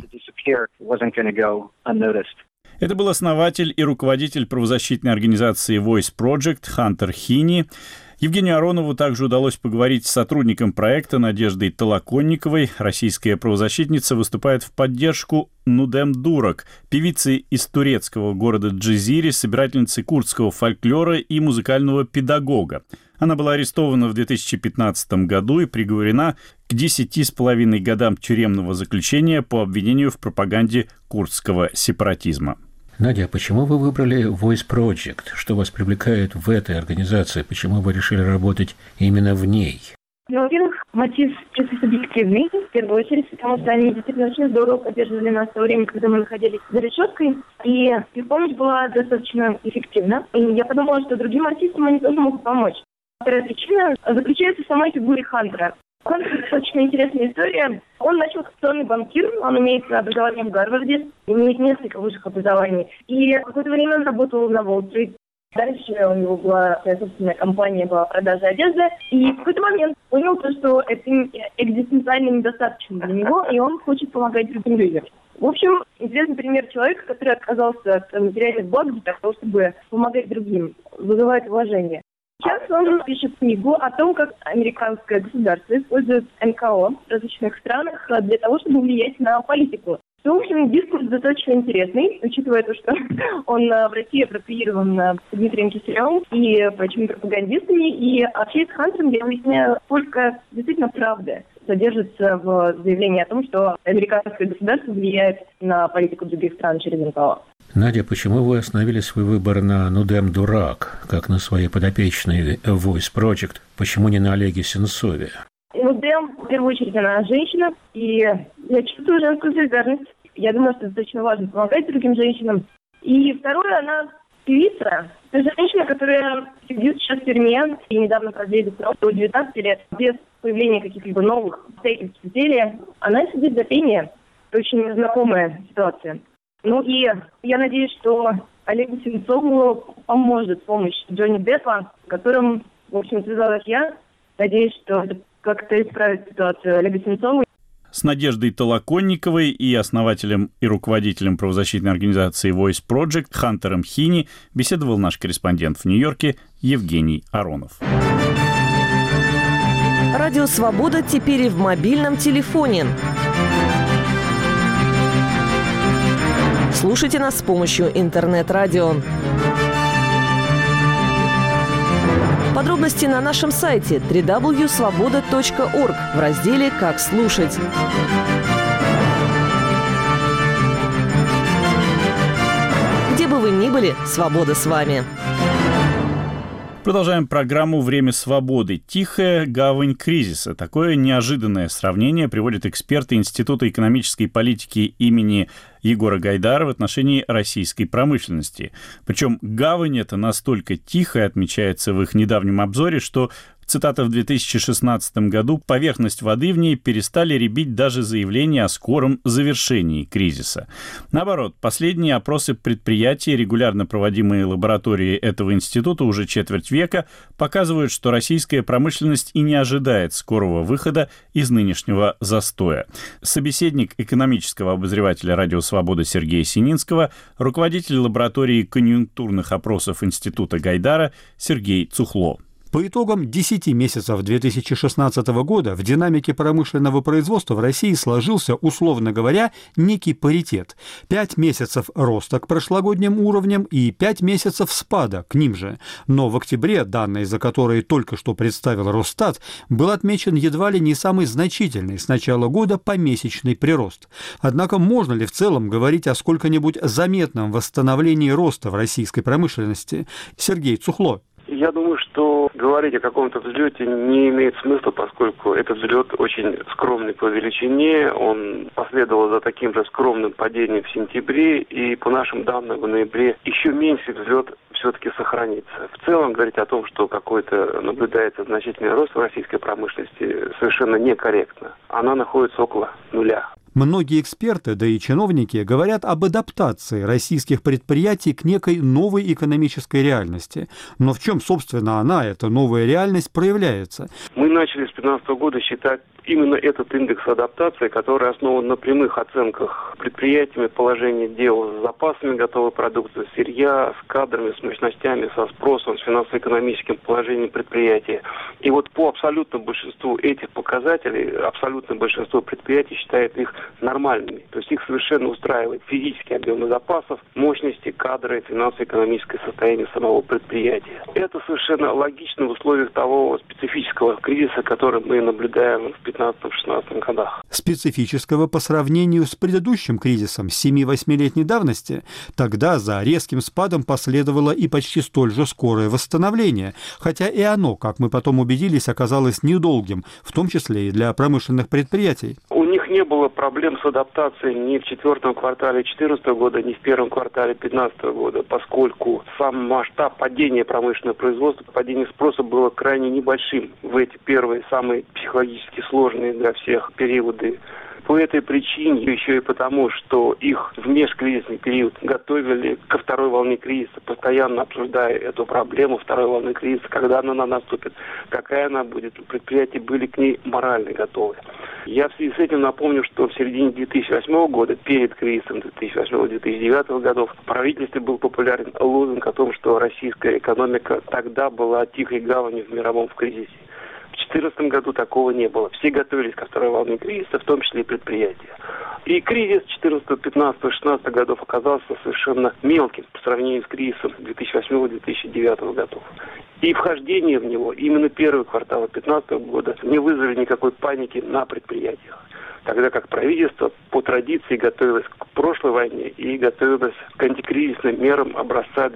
Speaker 1: Это был основатель и руководитель правозащитной организации Voice Project Хантер Хини. Евгению Аронову также удалось поговорить с сотрудником проекта Надеждой Толоконниковой. Российская правозащитница выступает в поддержку Нудем Дурак, певицы из турецкого города Джизири, собирательницы курдского фольклора и музыкального педагога. Она была арестована в 2015 году и приговорена к 10,5 годам тюремного заключения по обвинению в пропаганде курдского сепаратизма.
Speaker 11: Надя, а почему вы выбрали Voice Project? Что вас привлекает в этой организации? Почему вы решили работать именно в ней?
Speaker 13: Во-первых, мотив чисто субъективный, в первую очередь, потому что они действительно очень здорово поддерживали нас в то время, когда мы находились за решеткой, и их помощь была достаточно эффективна. И я подумала, что другим артистам они тоже могут помочь. Вторая причина заключается в самой фигуре Хантера. Хантер — достаточно интересная история. Он начал как конституционный банкир, он имеет образование в Гарварде, имеет несколько высших образований. И какое-то время он работал на Уолл-стрит. Дальше у него была своя собственная компания по продаже одежды. И в какой-то момент понял, что это экзистенциально недостаточно для него, и он хочет помогать другим людям. В общем, известный пример человека, который отказался от материальных благ для того, чтобы помогать другим, вызывает уважение. Сейчас он пишет книгу о том, как американское государство использует НКО в различных странах для того, чтобы влиять на политику. В общем, дискурс достаточно интересный, учитывая то, что он в России апроприирован Дмитрием Киселевым и прочими пропагандистами. И общаясь с Хантером, я выясняю, сколько действительно правды содержится в заявлении о том, что американское государство влияет на политику других стран через НКО.
Speaker 11: Надя, почему вы остановили свой выбор на Нудем Дурак, как на своей подопечной Voice Project? Почему не на Олеге Сенцове?
Speaker 13: Нудем, в первую очередь, она женщина, и я чувствую женскую солидарность. Я думаю, что достаточно важно помогать другим женщинам. И второе, она певица. Это женщина, которая сидит сейчас в тюрьме и недавно продлили срок до 19 лет без появления каких-либо новых обстоятельств в деле. Она сидит за пение. Это очень знакомая ситуация. Ну и я надеюсь, что Олегу Сенцову поможет помощь Джонни Деппа, с которым, в общем, связалась я. Надеюсь, что это как-то исправит ситуацию Олега Сенцова.
Speaker 1: С Надеждой Толоконниковой и основателем и руководителем правозащитной организации Voice Project Хантером Хини беседовал наш корреспондент в Нью-Йорке Евгений Аронов.
Speaker 14: Радио «Свобода» теперь и в мобильном телефоне. Слушайте нас с помощью интернет-радио. Подробности на нашем сайте www.svoboda.org в разделе «Как слушать». Где бы вы ни были, свобода с вами.
Speaker 1: Продолжаем программу «Время свободы». Тихая гавань кризиса. Такое неожиданное сравнение приводят эксперты Института экономической политики имени Егора Гайдара в отношении российской промышленности. Причем гавань эта настолько тихая, отмечается в их недавнем обзоре, что, цитата, в 2016 году поверхность воды в ней перестали рябить даже заявления о скором завершении кризиса. Наоборот, последние опросы предприятий, регулярно проводимые лабораторией этого института уже четверть века, показывают, что российская промышленность и не ожидает скорого выхода из нынешнего застоя. Собеседник экономического обозревателя «Радио Свобода» Сергея Сининского, руководитель лаборатории конъюнктурных опросов Института Гайдара Сергей Цухло.
Speaker 15: По итогам 10 месяцев 2016 года в динамике промышленного производства в России сложился, условно говоря, некий паритет. 5 месяцев роста к прошлогодним уровням и 5 месяцев спада к ним же. Но в октябре, данные за которые только что представил Росстат, был отмечен едва ли не самый значительный с начала года помесячный прирост. Однако можно ли в целом говорить о сколько-нибудь заметном восстановлении роста в российской промышленности? Сергей Цухло.
Speaker 4: Я думаю, что говорить о каком-то взлете не имеет смысла, поскольку этот взлет очень скромный по величине. Он последовал за таким же скромным падением в сентябре, и по нашим данным в ноябре еще меньший взлет все-таки сохранится. В целом говорить о том, что какой-то наблюдается значительный рост в российской промышленности, совершенно некорректно. Она находится около нуля.
Speaker 15: Многие эксперты, да и чиновники, говорят об адаптации российских предприятий к некой новой экономической реальности. Но в чем, собственно, она, эта новая реальность, проявляется?
Speaker 4: Мы начали с 2015 года считать именно этот индекс адаптации, который основан на прямых оценках предприятиями положения дел с запасами готовой продукции, сырья, с кадрами, с мощностями, со спросом, с финансово-экономическим положением предприятия. И вот по абсолютному большинству этих показателей, абсолютное большинство предприятий считает их нормальными. То есть их совершенно устраивает физические объемы запасов, мощности, кадры, финансово-экономическое состояние самого предприятия. Это совершенно логично в условиях того специфического кризиса, который мы наблюдаем в 2015-2016 годах.
Speaker 15: Специфического по сравнению с предыдущим кризисом 7-8-летней давности? Тогда за резким спадом последовало и почти столь же скорое восстановление, хотя и оно, как мы потом убедились, оказалось недолгим, в том числе и для промышленных предприятий.
Speaker 4: У них не было проблем с адаптацией ни в четвертом квартале 2014 года, ни в первом квартале 2015 года, поскольку сам масштаб падения промышленного производства, падения спроса было крайне небольшим в эти первые, самые психологически сложные для всех периоды. По этой причине, еще и потому, что их в межкризисный период готовили ко второй волне кризиса, постоянно обсуждая эту проблему второй волны кризиса, когда она наступит, какая она будет, предприятия были к ней морально готовы. Я в связи с этим напомню, что в середине 2008 года, перед кризисом 2008-2009 годов, в правительстве был популярен лозунг о том, что российская экономика тогда была тихой гаванью в мировом кризисе. В 2014 году такого не было. Все готовились ко второй волне кризиса, в том числе и предприятия. И кризис 2014, 15, 16 годов оказался совершенно мелким по сравнению с кризисом 2008-2009 годов. И вхождение в него, именно первый квартал 2015 года, не вызвали никакой паники на предприятиях. Тогда как правительство по традиции готовилось к прошлой войне и готовилось к антикризисным мерам образца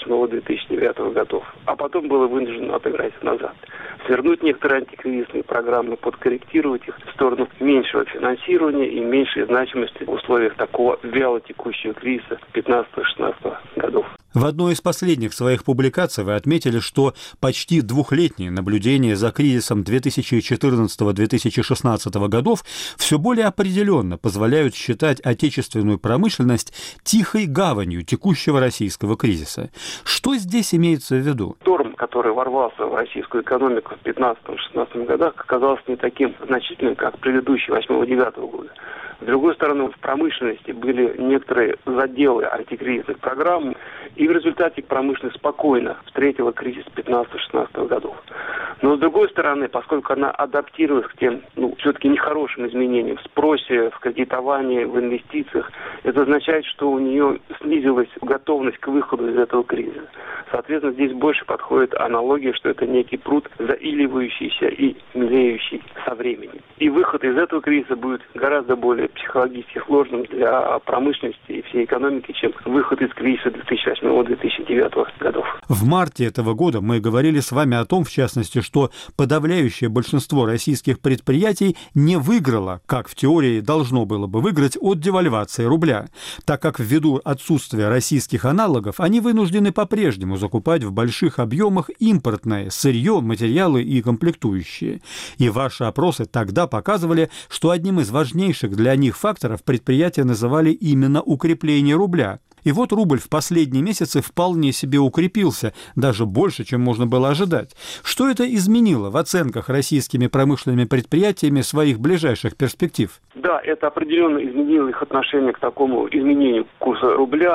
Speaker 4: 2008-2009 годов. А потом было вынуждено отыграть назад. Свернуть некоторые антикризисные программы, подкорректировать их в сторону меньшего финансирования и меньшей значимости в условиях такого вяло текущего кризиса 15-16 годов.
Speaker 15: В одной из последних своих публикаций вы отметили, что почти двухлетние наблюдения за кризисом 2014-2016 годов все более определенно позволяют считать отечественную промышленность тихой гаванью текущего российского кризиса. Что здесь имеется в виду?
Speaker 4: Шторм, который ворвался в российскую экономику в 2015-2016 годах, оказался не таким значительным, как предыдущий 2008-2009 года. С другой стороны, в промышленности были некоторые заделы антикризисных программ, и в результате промышленность спокойно встретила кризис 15-16 годов. Но с другой стороны, поскольку она адаптировалась к тем, все-таки нехорошим изменениям в спросе, в кредитовании, в инвестициях, это означает, что у нее снизилась готовность к выходу из этого кризиса. Соответственно, здесь больше подходит аналогия, что это некий пруд, заиливающийся и мелеющий со временем. И выход из этого кризиса будет гораздо более психологически сложным для промышленности и всей экономики, чем выход из кризиса 2008-2009 годов.
Speaker 15: В марте этого года мы говорили с вами о том, в частности, что подавляющее большинство российских предприятий не выиграло, как в теории должно было бы выиграть, от девальвации рубля, так как ввиду отсутствия российских аналогов они вынуждены по-прежнему закупать в больших объемах импортное сырье, материалы и комплектующие. И ваши опросы тогда показывали, что одним из важнейших для них факторов предприятия называли именно укрепление рубля. И вот рубль в последние месяцы вполне себе укрепился, даже больше, чем можно было ожидать. Что это изменило в оценках российскими промышленными предприятиями своих ближайших перспектив?
Speaker 4: Да, это определенно изменило их отношение к такому изменению курса рубля.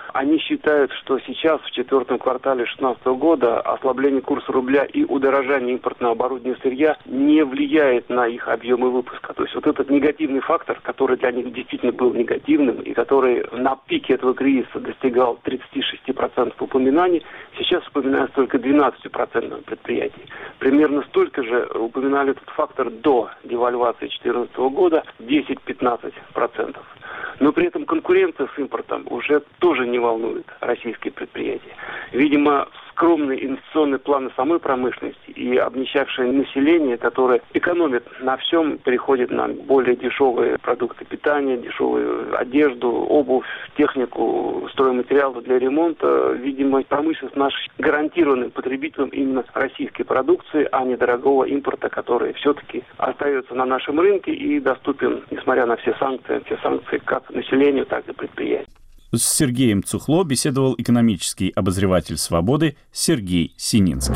Speaker 4: Они считают, что сейчас, в четвертом квартале 2016 года, ослабление курса рубля и удорожание импортного оборудования сырья не влияет на их объемы выпуска. То есть вот этот негативный фактор, который для них действительно был негативным и который на пике этого кризиса достигал 36% упоминаний, сейчас упоминается только 12% предприятий. Примерно столько же упоминали этот фактор до девальвации 2014 года, 10-15%. Но при этом конкуренция с импортом уже тоже не волнует российские предприятия. Видимо, скромные инвестиционные планы самой промышленности и обнищавшее население, которое экономит на всем, переходит на более дешевые продукты питания, дешевую одежду, обувь, технику, стройматериалы для ремонта. Видимо, промышленность наша гарантированным потребителем именно российской продукции, а не дорогого импорта, который все-таки остается на нашем рынке и доступен, несмотря на все санкции как населению, так и предприятиям.
Speaker 1: С Сергеем Цухло беседовал экономический обозреватель «Свободы» Сергей Сининский.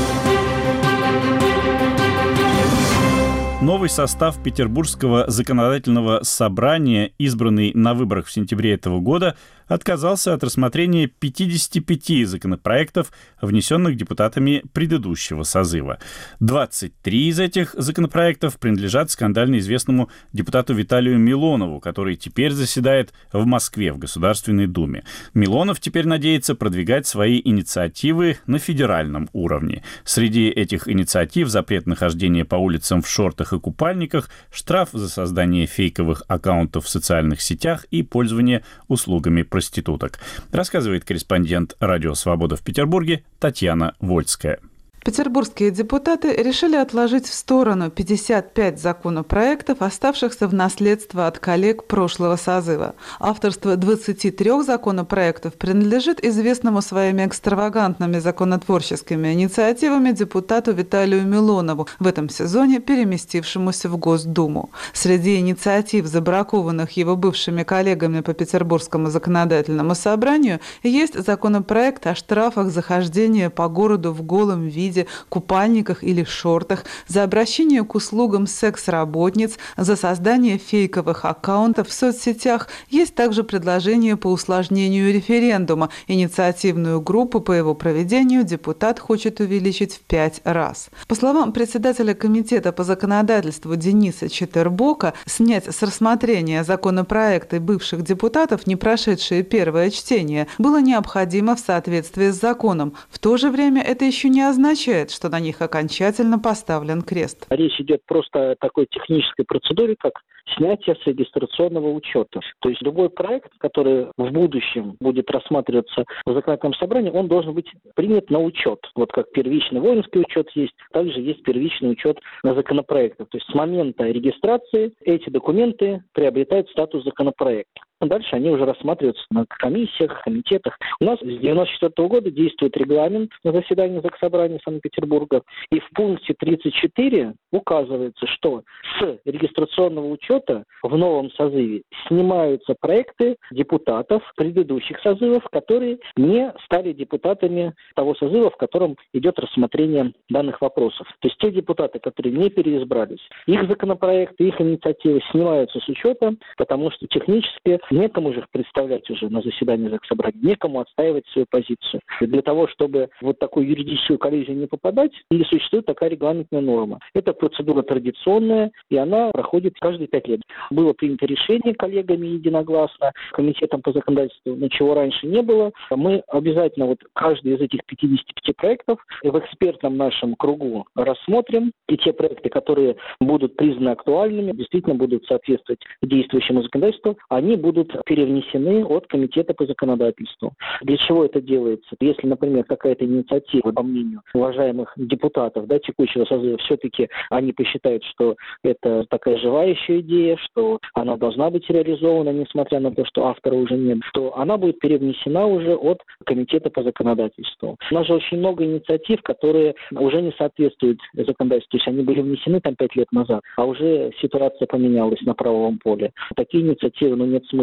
Speaker 1: Новый состав Петербургского законодательного собрания, избранный на выборах в сентябре этого года, отказался от рассмотрения 55 законопроектов, внесенных депутатами предыдущего созыва. 23 из этих законопроектов принадлежат скандально известному депутату Виталию Милонову, который теперь заседает в Москве в Государственной Думе. Милонов теперь надеется продвигать свои инициативы на федеральном уровне. Среди этих инициатив запрет нахождения по улицам в шортах и купальниках, штраф за создание фейковых аккаунтов в социальных сетях и пользование услугами проституток. Рассказывает корреспондент «Радио Свобода» в Петербурге Татьяна Вольская.
Speaker 16: Петербургские депутаты решили отложить в сторону 55 законопроектов, оставшихся в наследство от коллег прошлого созыва. Авторство 23 законопроектов принадлежит известному своими экстравагантными законотворческими инициативами депутату Виталию Милонову, в этом сезоне переместившемуся в Госдуму. Среди инициатив, забракованных его бывшими коллегами по Петербургскому законодательному собранию, есть законопроект о штрафах за хождение по городу в голом виде, купальниках или шортах, за обращение к услугам секс-работниц, за создание фейковых аккаунтов в соцсетях. Есть также предложение по усложнению референдума. Инициативную группу по его проведению депутат хочет увеличить в 5 раз. По словам председателя комитета по законодательству Дениса Четербока, снять с рассмотрения законопроекты бывших депутатов, не прошедшие первое чтение, было необходимо в соответствии с законом. В то же время это еще не означает, что на них окончательно поставлен крест.
Speaker 17: Речь идет просто о такой технической процедуре, как снятие с регистрационного учета. То есть любой проект, который в будущем будет рассматриваться в законодательном собрании, он должен быть принят на учет. Вот как первичный воинский учет есть, также есть первичный учет на законопроектах. То есть с момента регистрации эти документы приобретают статус законопроекта. А дальше они уже рассматриваются на комиссиях, комитетах. У нас с 1994 года действует регламент на заседании Заксобрания Санкт-Петербурга. И в пункте 34 указывается, что с регистрационного учета в новом созыве снимаются проекты депутатов предыдущих созывов, которые не стали депутатами того созыва, в котором идет рассмотрение данных вопросов. То есть те депутаты, которые не переизбрались, их законопроекты, их инициативы снимаются с учета, потому что технически некому же их представлять уже на заседании Заксобрания, некому отстаивать свою позицию. И для того, чтобы вот такую юридическую коллизию не попадать, и существует такая регламентная норма. Это процедура традиционная, и она проходит каждые 5 лет. Было принято решение коллегами единогласно, комитетом по законодательству, ничего раньше не было. Мы обязательно вот каждый из этих 55 проектов в экспертном нашем кругу рассмотрим, и те проекты, которые будут признаны актуальными, действительно будут соответствовать действующему законодательству, они будут перевнесены от комитета по законодательству. Для чего это делается? Если, например, какая-то инициатива, по мнению уважаемых депутатов текущего созыва, все-таки они посчитают, что это такая живая еще идея, что она должна быть реализована, несмотря на то, что автора уже нет, то она будет перевнесена уже от комитета по законодательству. У нас же очень много инициатив, которые уже не соответствуют законодательству, то есть они были внесены 5 лет назад, а уже ситуация поменялась на правовом поле. Такие инициативы нет смысла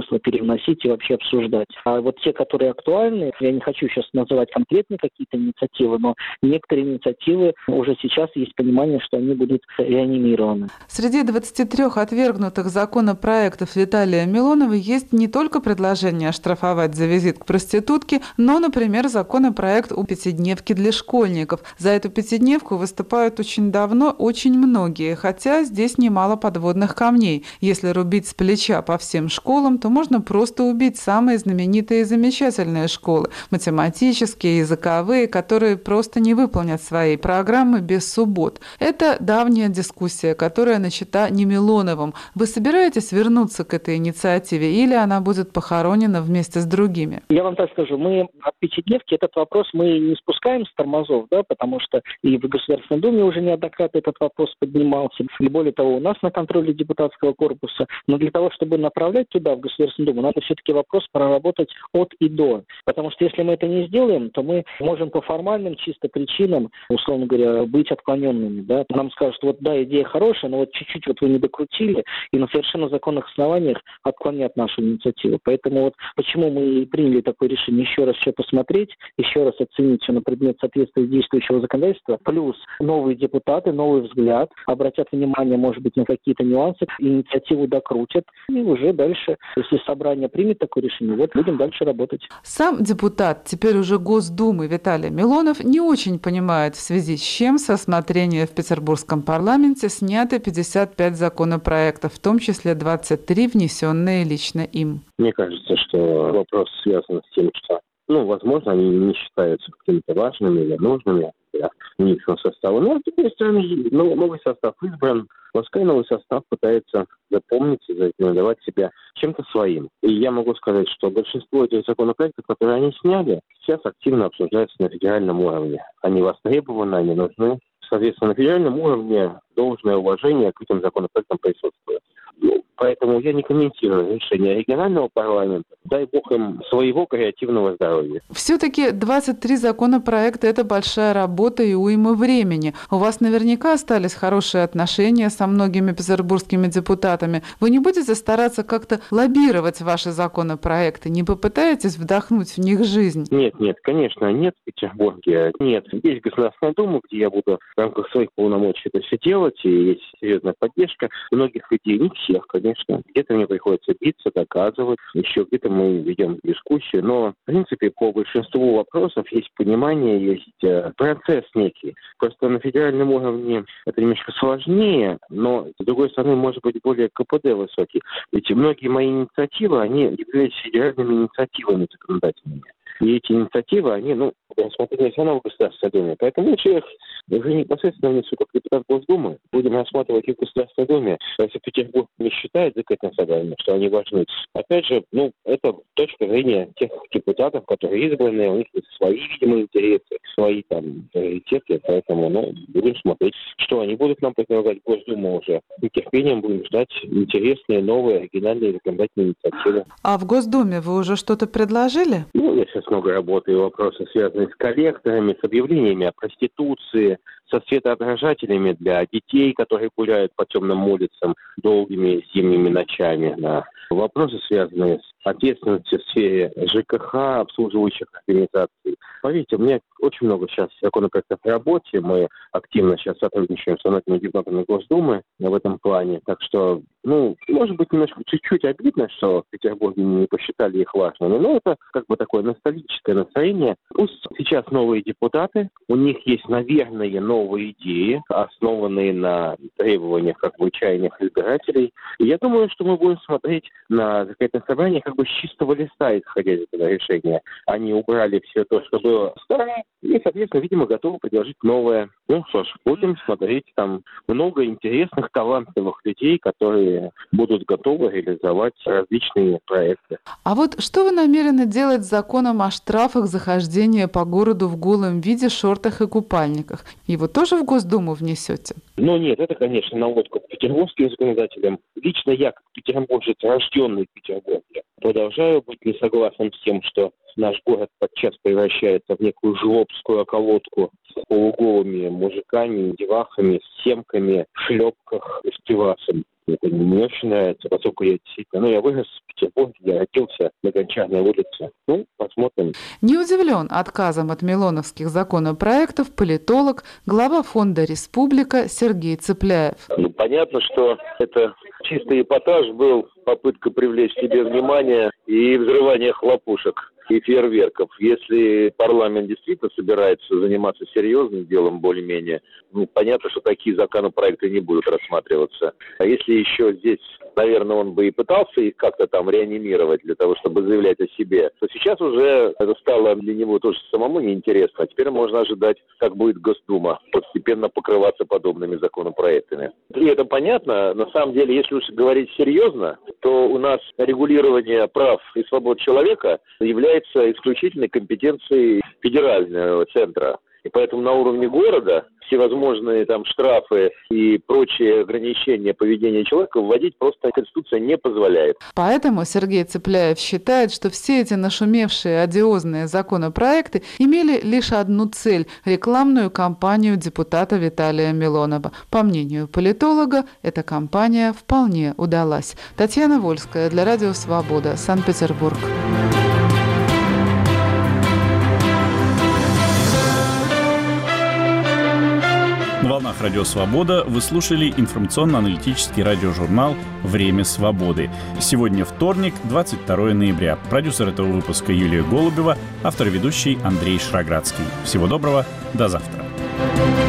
Speaker 17: смысла переносить и вообще обсуждать. А вот те, которые актуальны, я не хочу сейчас называть конкретно какие-то инициативы, но некоторые инициативы уже сейчас есть понимание, что они будут реанимированы.
Speaker 16: Среди 23 отвергнутых законопроектов Виталия Милонова есть не только предложение оштрафовать за визит к проститутке, но, например, законопроект о пятидневке для школьников. За эту пятидневку выступают очень давно очень многие, хотя здесь немало подводных камней. Если рубить с плеча по всем школам, то можно просто убить самые знаменитые и замечательные школы, математические, языковые, которые просто не выполнят свои программы без суббот. Это давняя дискуссия, которая начата не Милоновым. Вы собираетесь вернуться к этой инициативе или она будет похоронена вместе с другими?
Speaker 17: Я вам так скажу, мы от пятидневки этот вопрос мы не спускаем с тормозов, да, потому что и в Государственной Думе уже неоднократно этот вопрос поднимался. И более того, у нас на контроле депутатского корпуса. Но для того, чтобы направлять туда, в Государственную Думу, надо все-таки вопрос проработать от и до. Потому что если мы это не сделаем, то мы можем по формальным чисто причинам, условно говоря, быть отклоненными. Да? Нам скажут, вот да, идея хорошая, но вот чуть-чуть вот вы не докрутили, и на совершенно законных основаниях отклонят нашу инициативу. Поэтому вот почему мы и приняли такое решение, еще раз все посмотреть, еще раз оценить все на предмет соответствия действующего законодательства, плюс новые депутаты, новый взгляд, обратят внимание, может быть, на какие-то нюансы, инициативу докрутят, и уже дальше, если собрание примет такое решение, вот будем дальше работать.
Speaker 16: Сам депутат, теперь уже Госдумы Виталий Милонов, не очень понимает, в связи с чем с рассмотрения в Петербургском парламенте сняты 55 законопроектов, в том числе 23, внесенные лично им.
Speaker 18: Мне кажется, что вопрос связан с тем, что, возможно, они не считаются какими-то важными или нужными для нынешнего состава. Но, с другой стороны, новый состав избран. Пускай новый состав пытается запомниться, зарекомендовать себя чем-то своим. И я могу сказать, что большинство этих законопроектов, которые они сняли, сейчас активно обсуждаются на федеральном уровне. Они востребованы, они нужны. Соответственно, на федеральном уровне должное уважение к этим законопроектам присутствует. Поэтому я не комментирую решение регионального парламента. Дай бог им своего креативного здоровья.
Speaker 16: Все-таки 23 законопроекта – это большая работа и уйма времени. У вас наверняка остались хорошие отношения со многими петербургскими депутатами. Вы не будете стараться как-то лоббировать ваши законопроекты? Не попытаетесь вдохнуть в них жизнь?
Speaker 18: Нет, конечно, нет в Петербурге. Нет. Есть Государственная Дума, где я буду в рамках своих полномочий это все делать, и есть серьезная поддержка многих людей, не всех, конечно. Где-то мне приходится биться, доказывать, еще где-то мы ведем дискуссию, но, в принципе, по большинству вопросов есть понимание, есть процесс некий. Просто на федеральном уровне это немножко сложнее, но, с другой стороны, может быть, более КПД высокий. Ведь многие мои инициативы, они являются федеральными инициативами законодательными. И эти инициативы, они, рассмотрены все равно в Государственной Думе. Поэтому лучше их уже непосредственно внесу как депутат Госдумы. Будем рассматривать их в Государственной Думе. Если Петербург не считает законодательным собранием, что они важны. Опять же, это точка зрения тех депутатов, которые избраны, у них есть свои, видимо, интересы, свои приоритеты. Поэтому, будем смотреть, что они будут нам предлагать в Госдуму уже. С нетерпением будем ждать интересные, новые, оригинальные законодательные инициативы.
Speaker 16: А в Госдуме вы уже что-то предложили?
Speaker 18: Я сейчас много работаю, вопросы, связанные с коллекторами, с объявлениями о проституции, со светоотражателями для детей, которые гуляют по темным улицам долгими зимними ночами. Да. Вопросы, связанные с ответственностью в сфере ЖКХ, обслуживающих организаций. Поверьте, у меня очень много сейчас законопроектов в работе. Мы активно сейчас сотрудничаем с основными депутатами Госдумы в этом плане. Так что, может быть, немножко чуть-чуть обидно, что в Петербурге не посчитали их важными. Но это такое ностальгическое настроение. Пусть сейчас новые депутаты, у них есть, наверное, новые идеи, основанные на требованиях, чаяниях избирателей. И я думаю, что мы будем смотреть на законодательное собрание с чистого листа, исходя из этого решения. Они убрали все то, что было старое, и, соответственно, видимо, готовы предложить новое. Будем смотреть. Там много интересных, талантливых людей, которые будут готовы реализовать различные проекты.
Speaker 16: А вот что вы намерены делать с законом о штрафах за хождение по городу в голом виде, шортах и купальниках? Его тоже в Госдуму внесете?
Speaker 18: Нет, это, конечно, на откуп петербургским законодателям. Лично я, как петербуржец, рожденный в Петербурге, продолжаю быть не согласен с тем, что наш город подчас превращается в некую жлобскую околотку полуголыми мужиками, девахами, с семками, в шлепках, с пивасом. Это мне не очень нравится, поскольку я действительно, я вырос в Петербурге, я родился на Гончарной улице. Посмотрим.
Speaker 16: Не удивлен отказом от милоновских законопроектов политолог, глава фонда «Республика» Сергей Цыпляев.
Speaker 18: Понятно, что это чистый эпатаж был, попытка привлечь к себе внимание и взрывание хлопушек и фейерверков. Если парламент действительно собирается заниматься серьезным делом более-менее, понятно, что такие законопроекты не будут рассматриваться. А если еще здесь, наверное, он бы и пытался их как-то там реанимировать для того, чтобы заявлять о себе, то сейчас уже это стало для него тоже самому неинтересно. А теперь можно ожидать, как будет Госдума постепенно покрываться подобными законопроектами. И это понятно. На самом деле, если уж говорить серьезно, то у нас регулирование прав и свобод человека является исключительной компетенцией федерального центра. И поэтому на уровне города всевозможные там штрафы и прочие ограничения поведения человека вводить просто Конституция не позволяет.
Speaker 16: Поэтому Сергей Цыпляев считает, что все эти нашумевшие одиозные законопроекты имели лишь одну цель – рекламную кампанию депутата Виталия Милонова. По мнению политолога, эта кампания вполне удалась. Татьяна Вольская для Радио Свобода, Санкт-Петербург.
Speaker 1: На волнах Радио Свобода вы слушали информационно-аналитический радиожурнал «Время свободы». Сегодня вторник, 22 ноября. Продюсер этого выпуска Юлия Голубева, автор и ведущий Андрей Шраградский. Всего доброго, до завтра.